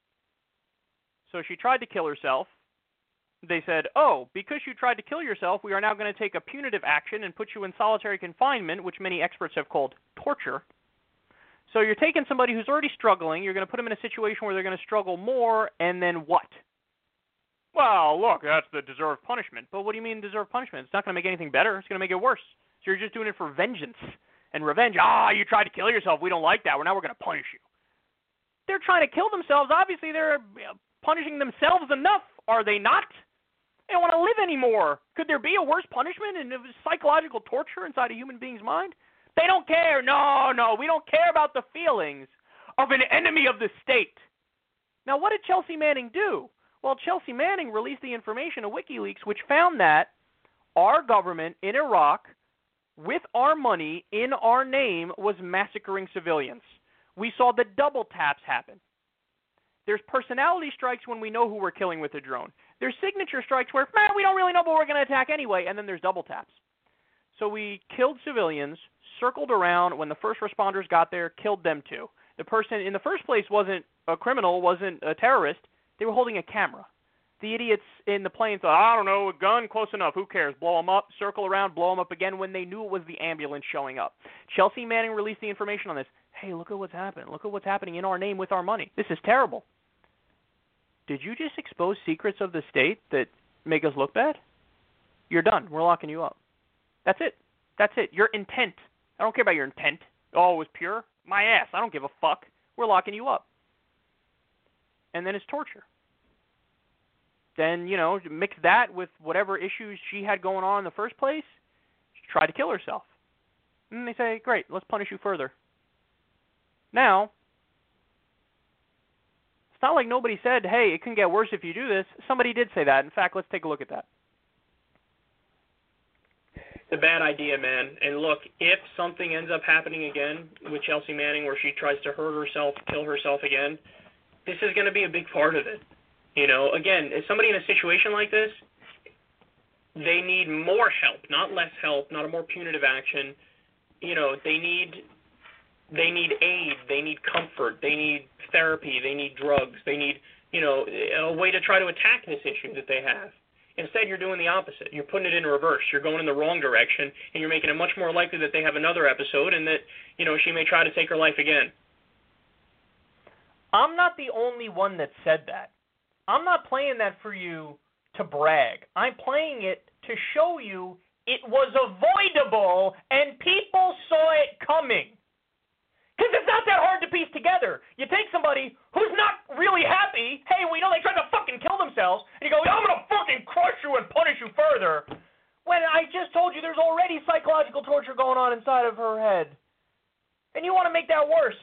So she tried to kill herself. They said, oh, because you tried to kill yourself, we are now going to take a punitive action and put you in solitary confinement, which many experts have called torture. So you're taking somebody who's already struggling, you're going to put them in a situation where they're going to struggle more, and then what? Well, look, that's the deserved punishment. But what do you mean deserved punishment? It's not going to make anything better. It's going to make it worse. So you're just doing it for vengeance and revenge. Ah, you tried to kill yourself. We don't like that. Well, now we're going to punish you. They're trying to kill themselves. Obviously, they're punishing themselves enough, are they not? They don't want to live anymore. Could there be a worse punishment and psychological torture inside a human being's mind? They don't care. No, no, we don't care about the feelings of an enemy of the state. Now, what did Chelsea Manning do? Well, Chelsea Manning released the information of WikiLeaks, which found that our government in Iraq, with our money, in our name, was massacring civilians. We saw the double taps happen. There's personality strikes when we know who we're killing with a drone. There's signature strikes where, man, we don't really know, but we're going to attack anyway, and then there's double taps. So we killed civilians, circled around. When the first responders got there, killed them too. The person in the first place wasn't a criminal, wasn't a terrorist. They were holding a camera. The idiots in the plane thought, I don't know, a gun, close enough, who cares? Blow them up, circle around, blow them up again when they knew it was the ambulance showing up. Chelsea Manning released the information on this. Hey, look at what's happening. Look at what's happening in our name with our money. This is terrible. Did you just expose secrets of the state that make us look bad? You're done. We're locking you up. That's it. That's it. Your intent. I don't care about your intent. Oh, it was pure? My ass. I don't give a fuck. We're locking you up. And then it's torture. Then, you know, mix that with whatever issues she had going on in the first place. She tried to kill herself. And they say, great, let's punish you further. Now, it's not like nobody said, hey, it can get worse if you do this. Somebody did say that. In fact, let's take a look at that. It's a bad idea, man. And look, if something ends up happening again with Chelsea Manning where she tries to hurt herself, kill herself again, this is going to be a big part of it. You know, again, if somebody in a situation like this, they need more help, not less help, not a more punitive action. You know, they need they need aid, they need comfort, they need therapy, they need drugs, they need, you know, a way to try to attack this issue that they have. Instead, you're doing the opposite. You're putting it in reverse. You're going in the wrong direction, and you're making it much more likely that they have another episode and that, you know, she may try to take her life again. I'm not the only one that said that. I'm not playing that for you to brag. I'm playing it to show you it was avoidable and people saw it coming. Because it's not that hard to piece together. You take somebody who's not really happy, hey, we know they tried to fucking kill themselves, and you go, I'm going to fucking crush you and punish you further. When I just told you there's already psychological torture going on inside of her head. And you want to make that worse.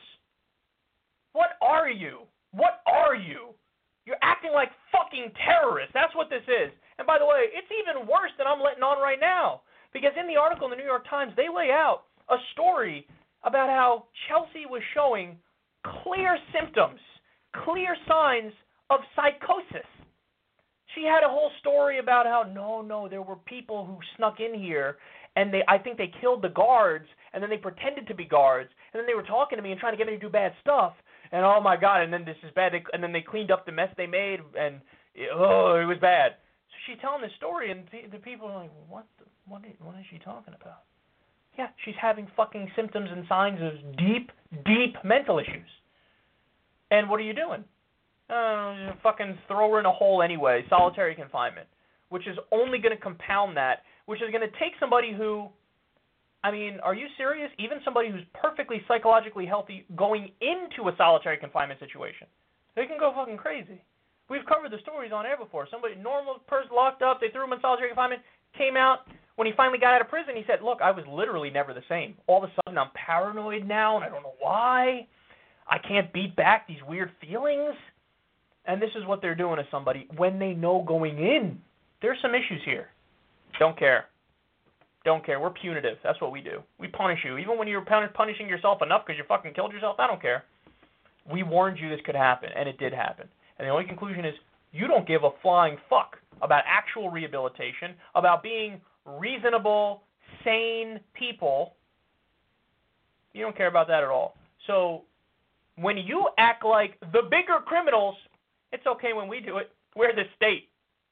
What are you? What are you? You're acting like fucking terrorists. That's what this is. And by the way, it's even worse than I'm letting on right now. Because in the article in the New York Times, they lay out a story about how Chelsea was showing clear symptoms, clear signs of psychosis. She had a whole story about how, no, no, there were people who snuck in here, and they, I think they killed the guards, and then they pretended to be guards, and then they were talking to me and trying to get me to do bad stuff. And oh my God, and then this is bad. They, and then they cleaned up the mess they made, and oh, it was bad. So she's telling this story, and the, the people are like, what, the, what, is, what is she talking about? Yeah, she's having fucking symptoms and signs of deep, deep mental issues. And what are you doing? Uh, fucking throw her in a hole anyway, solitary confinement, which is only going to compound that, which is going to take somebody who, I mean, are you serious? Even somebody who's perfectly psychologically healthy going into a solitary confinement situation, they can go fucking crazy. We've covered the stories on air before. Somebody, normal person locked up, they threw him in solitary confinement, came out. When he finally got out of prison, he said, look, I was literally never the same. All of a sudden, I'm paranoid now, and I don't know why. I can't beat back these weird feelings. And this is what they're doing to somebody when they know going in. There's some issues here. Don't care. Don't care. We're punitive. That's what we do. We punish you. Even when you're punishing yourself enough because you fucking killed yourself, I don't care. We warned you this could happen, and it did happen. And the only conclusion is you don't give a flying fuck about actual rehabilitation, about being reasonable, sane people. You don't care about that at all. So when you act like the bigger criminals It's okay when we do it. We're the state.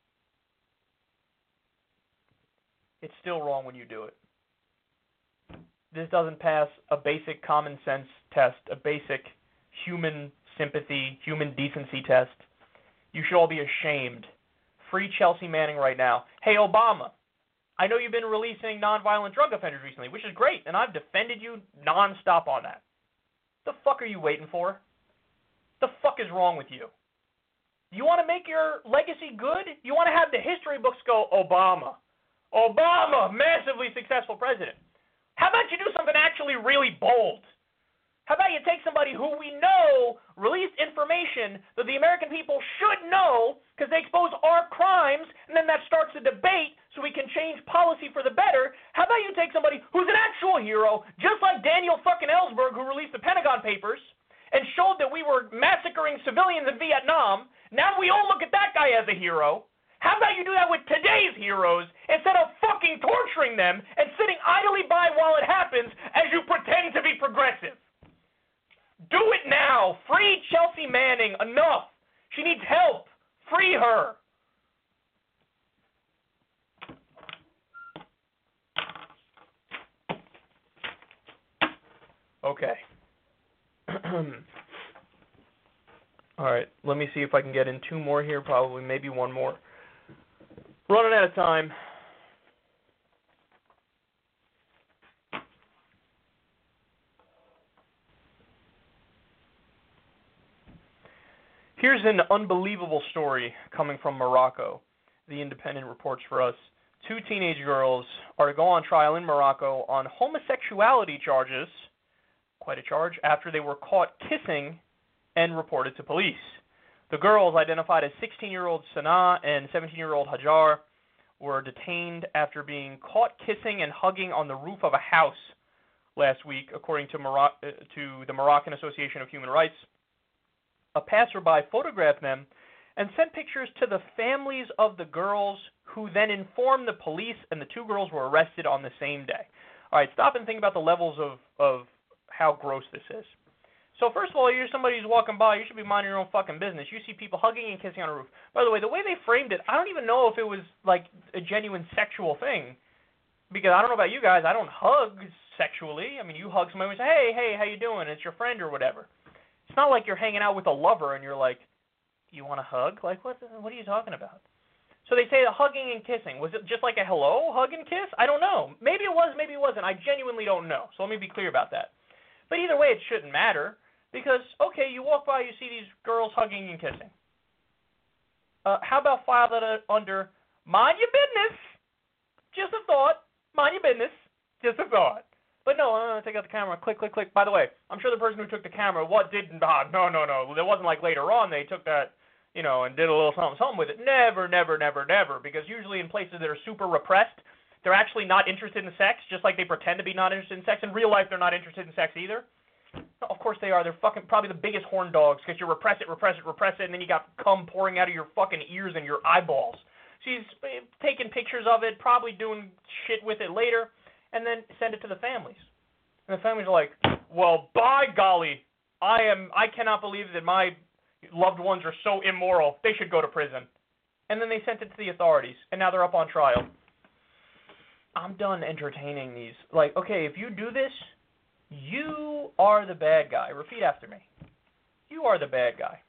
It's still wrong when you do it. This doesn't pass a basic common sense test, a basic human sympathy, human decency test. You should all be ashamed. Free Chelsea Manning right now. Hey, Obama, I know you've been releasing nonviolent drug offenders recently, which is great, and I've defended you nonstop on that. The fuck are you waiting for? The fuck is wrong with you? You want to make your legacy good? You want to have the history books go, Obama. Obama, massively successful president. How about you do something actually really bold? How about you take somebody who we know released information that the American people should know because they expose our crimes, and then that starts a debate so we can change policy for the better? How about you take somebody who's an actual hero, just like Daniel fucking Ellsberg, who released the Pentagon Papers and showed that we were massacring civilians in Vietnam? Now we all look at that guy as a hero. How about you do that with today's heroes instead of fucking torturing them and sitting idly by while it happens as you pretend to be progressive? Do it now. Free Chelsea Manning. Enough. She needs help. Free her. Okay. All right. Let me see if I can get in two more here. Probably maybe one more. Running out of time. Here's an unbelievable story coming from Morocco. The Independent reports for us. Two teenage girls are to go on trial in Morocco on homosexuality charges, quite a charge, after they were caught kissing and reported to police. The girls, identified as sixteen-year-old Sana and seventeen-year-old Hajar, were detained after being caught kissing and hugging on the roof of a house last week, according to, Moroc- to the Moroccan Association of Human Rights. A passerby photographed them and sent pictures to the families of the girls, who then informed the police, and the two girls were arrested on the same day. All right, stop and think about the levels of, of how gross this is. So first of all, you're somebody who's walking by, you should be minding your own fucking business. You see people hugging and kissing on a roof. By the way, the way they framed it, I don't even know if it was like a genuine sexual thing. Because I don't know about you guys, I don't hug sexually. I mean, you hug somebody and say, hey, hey, how you doing? It's your friend or whatever. It's not like you're hanging out with a lover and you're like, you want to hug? Like, what, what are you talking about? So they say the hugging and kissing. Was it just like a hello, hug and kiss? I don't know. Maybe it was, maybe it wasn't. I genuinely don't know. So let me be clear about that. But either way, it shouldn't matter. Because, okay, you walk by, you see these girls hugging and kissing. Uh, how about file that under, mind your business? Just a thought. Mind your business. Just a thought. But no, I'm going to take out the camera. Click, click, click. By the way, I'm sure the person who took the camera, what didn't, ah, no, no, no. It wasn't like later on they took that, you know, and did a little something, something with it. Never, never, never, never. Because usually in places that are super repressed, they're actually not interested in sex, just like they pretend to be not interested in sex. In real life, they're not interested in sex either. Of course they are. They're fucking probably the biggest horn dogs because you repress it, repress it, repress it, and then you got cum pouring out of your fucking ears and your eyeballs. She's taking pictures of it, probably doing shit with it later, and then send it to the families. And the families are like, well, by golly, I am. I cannot believe that my loved ones are so immoral. They should go to prison. And then they sent it to the authorities, and now they're up on trial. I'm done entertaining these. Like, okay, if you do this, you are the bad guy. Repeat after me. You are the bad guy.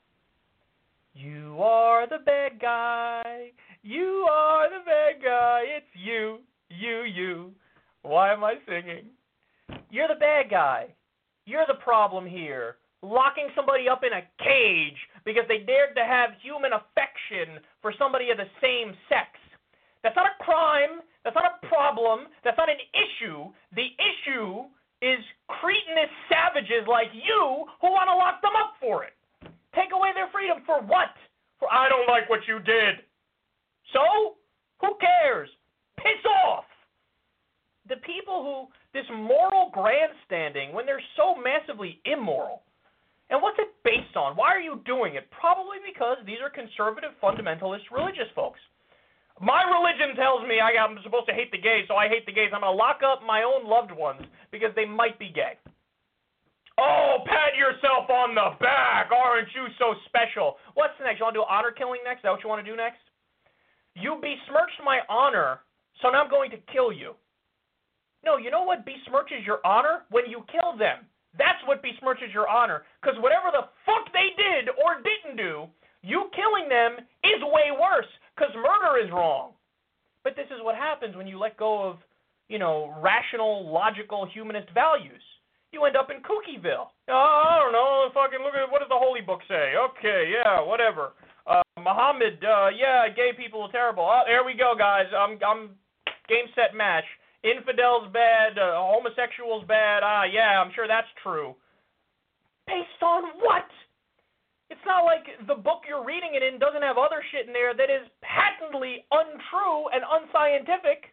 You are the bad guy. You are the bad guy. It's you, you, you. Why am I singing? You're the bad guy. You're the problem here. Locking somebody up in a cage because they dared to have human affection for somebody of the same sex. That's not a crime. That's not a problem. That's not an issue. The issue is cretinous savages like you who want to lock them up for it. Take away their freedom for what? For I don't like what you did. So? Who cares? Piss off! The people who, this moral grandstanding, when they're so massively immoral. And what's it based on? Why are you doing it? Probably because these are conservative, fundamentalist religious folks. My religion tells me I am supposed to hate the gays, so I hate the gays. I'm going to lock up my own loved ones because they might be gay. Oh, pat yourself on the back. Aren't you so special? What's next? You want to do honor killing next? Is that what you want to do next? You besmirched my honor, so now I'm going to kill you. No, you know what besmirches your honor? When you kill them. That's what besmirches your honor. Because whatever the fuck they did or didn't do, you killing them is way worse. Because murder is wrong. But this is what happens when you let go of, you know, rational, logical, humanist values. You end up in Kookyville. Oh, I don't know. Fucking look at what does the Holy Book say? Okay, yeah, whatever. Uh, Muhammad, uh, yeah, gay people are terrible. Oh, there we go, guys. I'm, I'm game, set, match. Infidels bad. Uh, homosexuals bad. Ah, yeah, I'm sure that's true. Based on what? It's not like the book you're reading it in doesn't have other shit in there that is patently untrue and unscientific.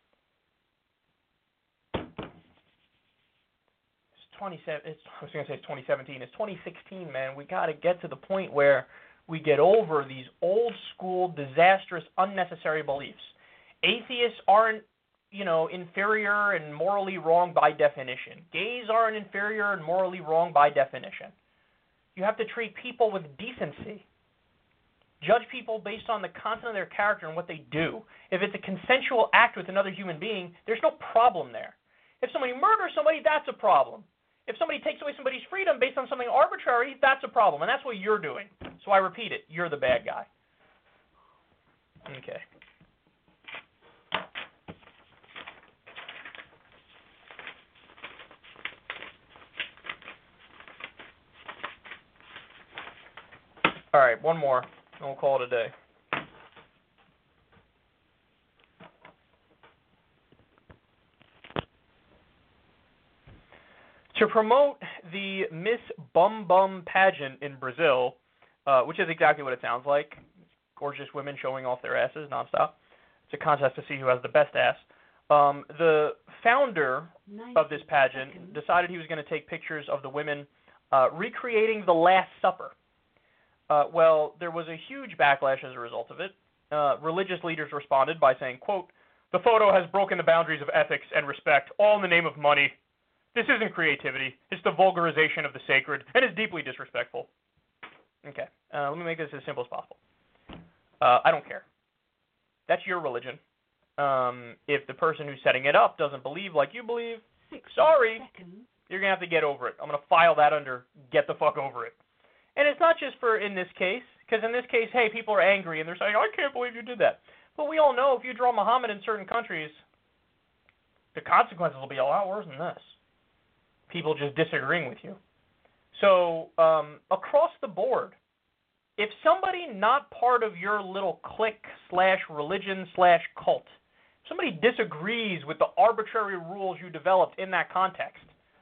twenty-seven it's I was going to say it's twenty seventeen. It's twenty sixteen, man. We got to get to the point where we get over these old school, disastrous, unnecessary beliefs. Atheists aren't, you know, inferior and morally wrong by definition. Gays aren't inferior and morally wrong by definition. You have to treat people with decency. Judge people based on the content of their character and what they do. If it's a consensual act with another human being, there's no problem there. If somebody murders somebody, that's a problem. If somebody takes away somebody's freedom based on something arbitrary, that's a problem, and that's what you're doing. So I repeat it, you're the bad guy. Okay. All right, one more, and we'll call it a day. To promote the Miss Bum Bum pageant in Brazil, uh, which is exactly what it sounds like, gorgeous women showing off their asses nonstop. It's a contest to see who has the best ass. Um, the founder of this pageant decided he was going to take pictures of the women uh, recreating the Last Supper. Uh, well, there was a huge backlash as a result of it. Uh, religious leaders responded by saying, quote, "The photo has broken the boundaries of ethics and respect, all in the name of money. This isn't creativity. It's the vulgarization of the sacred, and is deeply disrespectful." Okay, uh, let me make this as simple as possible. Uh, I don't care. That's your religion. Um, if the person who's setting it up doesn't believe like you believe, sorry, you're going to have to get over it. I'm going to file that under get the fuck over it. And it's not just for in this case, because in this case, hey, people are angry, and they're saying, I can't believe you did that. But we all know if you draw Muhammad in certain countries, the consequences will be a lot worse than this. People just disagreeing with you. So um, across the board, if somebody not part of your little clique slash religion slash cult, somebody disagrees with the arbitrary rules you developed in that context,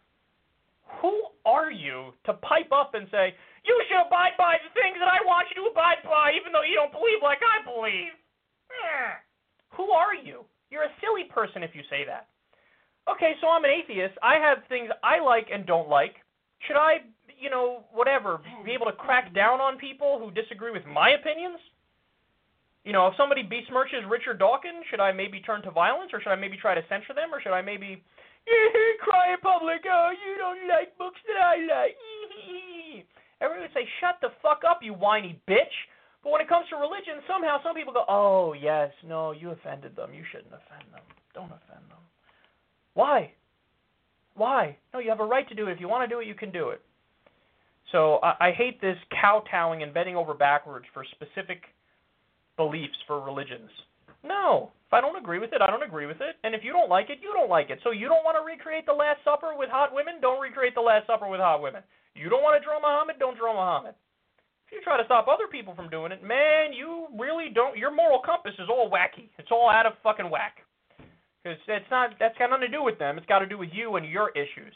who are you to pipe up and say, you should abide by the things that I want you to abide by even though you don't believe like I believe? Eh. Who are you? You're a silly person if you say that. Okay, so I'm an atheist. I have things I like and don't like. Should I, you know, whatever, be able to crack down on people who disagree with my opinions? You know, if somebody besmirches Richard Dawkins, should I maybe turn to violence, or should I maybe try to censor them, or should I maybe cry in public, oh, you don't like books that I like? Everybody would say, shut the fuck up, you whiny bitch. But when it comes to religion, somehow some people go, oh, yes, no, you offended them. You shouldn't offend them. Don't offend them. Why? Why? No, you have a right to do it. If you want to do it, you can do it. So I, I hate this kowtowing and bending over backwards for specific beliefs for religions. No. If I don't agree with it, I don't agree with it. And if you don't like it, you don't like it. So you don't want to recreate the Last Supper with hot women? Don't recreate the Last Supper with hot women. You don't want to draw Muhammad? Don't draw Muhammad. If you try to stop other people from doing it, man, you really don't. Your moral compass is all wacky. It's all out of fucking whack. Because it's not, that's got nothing to do with them. It's got to do with you and your issues.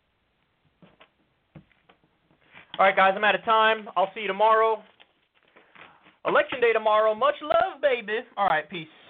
All right, guys, I'm out of time. I'll see you tomorrow. Election day tomorrow. Much love, baby. All right, peace.